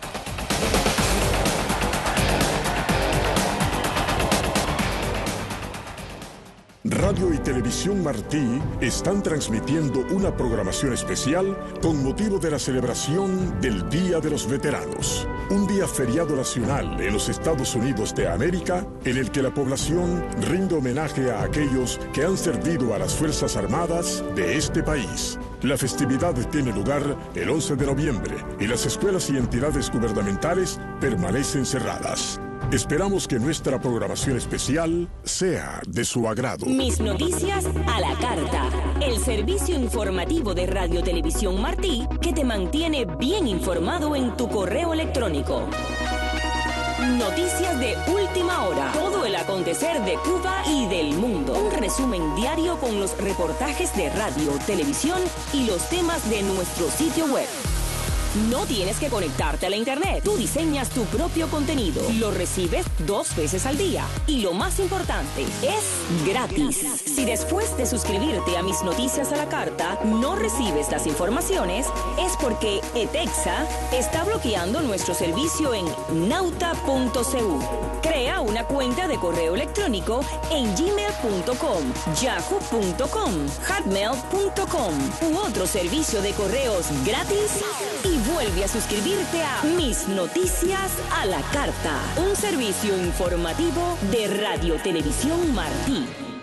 Radio y Televisión Martí están transmitiendo una programación especial con motivo de la celebración del Día de los Veteranos, un día feriado nacional en los Estados Unidos de América, en el que la población rinde homenaje a aquellos que han servido a las Fuerzas Armadas de este país. La festividad tiene lugar el once de noviembre y las escuelas y entidades gubernamentales permanecen cerradas. Esperamos que nuestra programación especial sea de su agrado. Mis noticias a la carta. El servicio informativo de Radio Televisión Martí que te mantiene bien informado en tu correo electrónico. Noticias de última hora. Todo el acontecer de Cuba y del mundo. Un resumen diario con los reportajes de radio, televisión y los temas de nuestro sitio web. No tienes que conectarte a la internet. Tú diseñas tu propio contenido. Lo recibes dos veces al día. Y lo más importante, es gratis. Si después de suscribirte a Mis Noticias a la Carta no recibes las informaciones, es porque ETEXA está bloqueando nuestro servicio en nauta punto c u. Crea una cuenta de correo electrónico en gmail punto com, yahoo punto com, hotmail punto com u otro servicio de correos gratis y vuelve a suscribirte a Mis Noticias a la Carta, un servicio informativo de Radio Televisión Martí.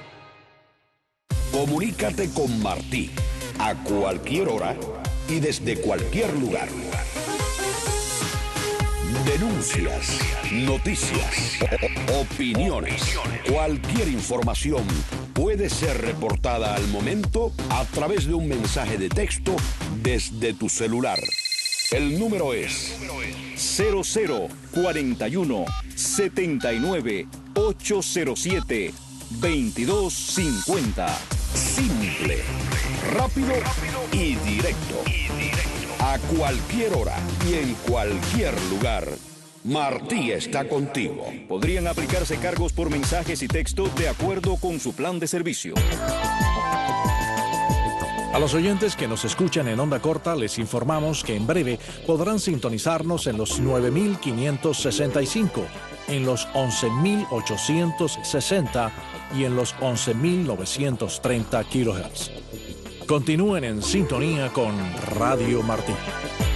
Comunícate con Martí a cualquier hora y desde cualquier lugar. Denuncias, noticias, o- opiniones, cualquier información puede ser reportada al momento a través de un mensaje de texto desde tu celular. El número es cero cero cuarenta y uno setenta y nueve ochocientos siete veintidós cincuenta. Simple, rápido y directo. A cualquier hora y en cualquier lugar, Martí está contigo. Podrían aplicarse cargos por mensajes y texto de acuerdo con su plan de servicio. A los oyentes que nos escuchan en onda corta les informamos que en breve podrán sintonizarnos en los nueve mil quinientos sesenta y cinco, en los once mil ochocientos sesenta y en los once mil novecientos treinta kilohertz. Continúen en sintonía con Radio Martí.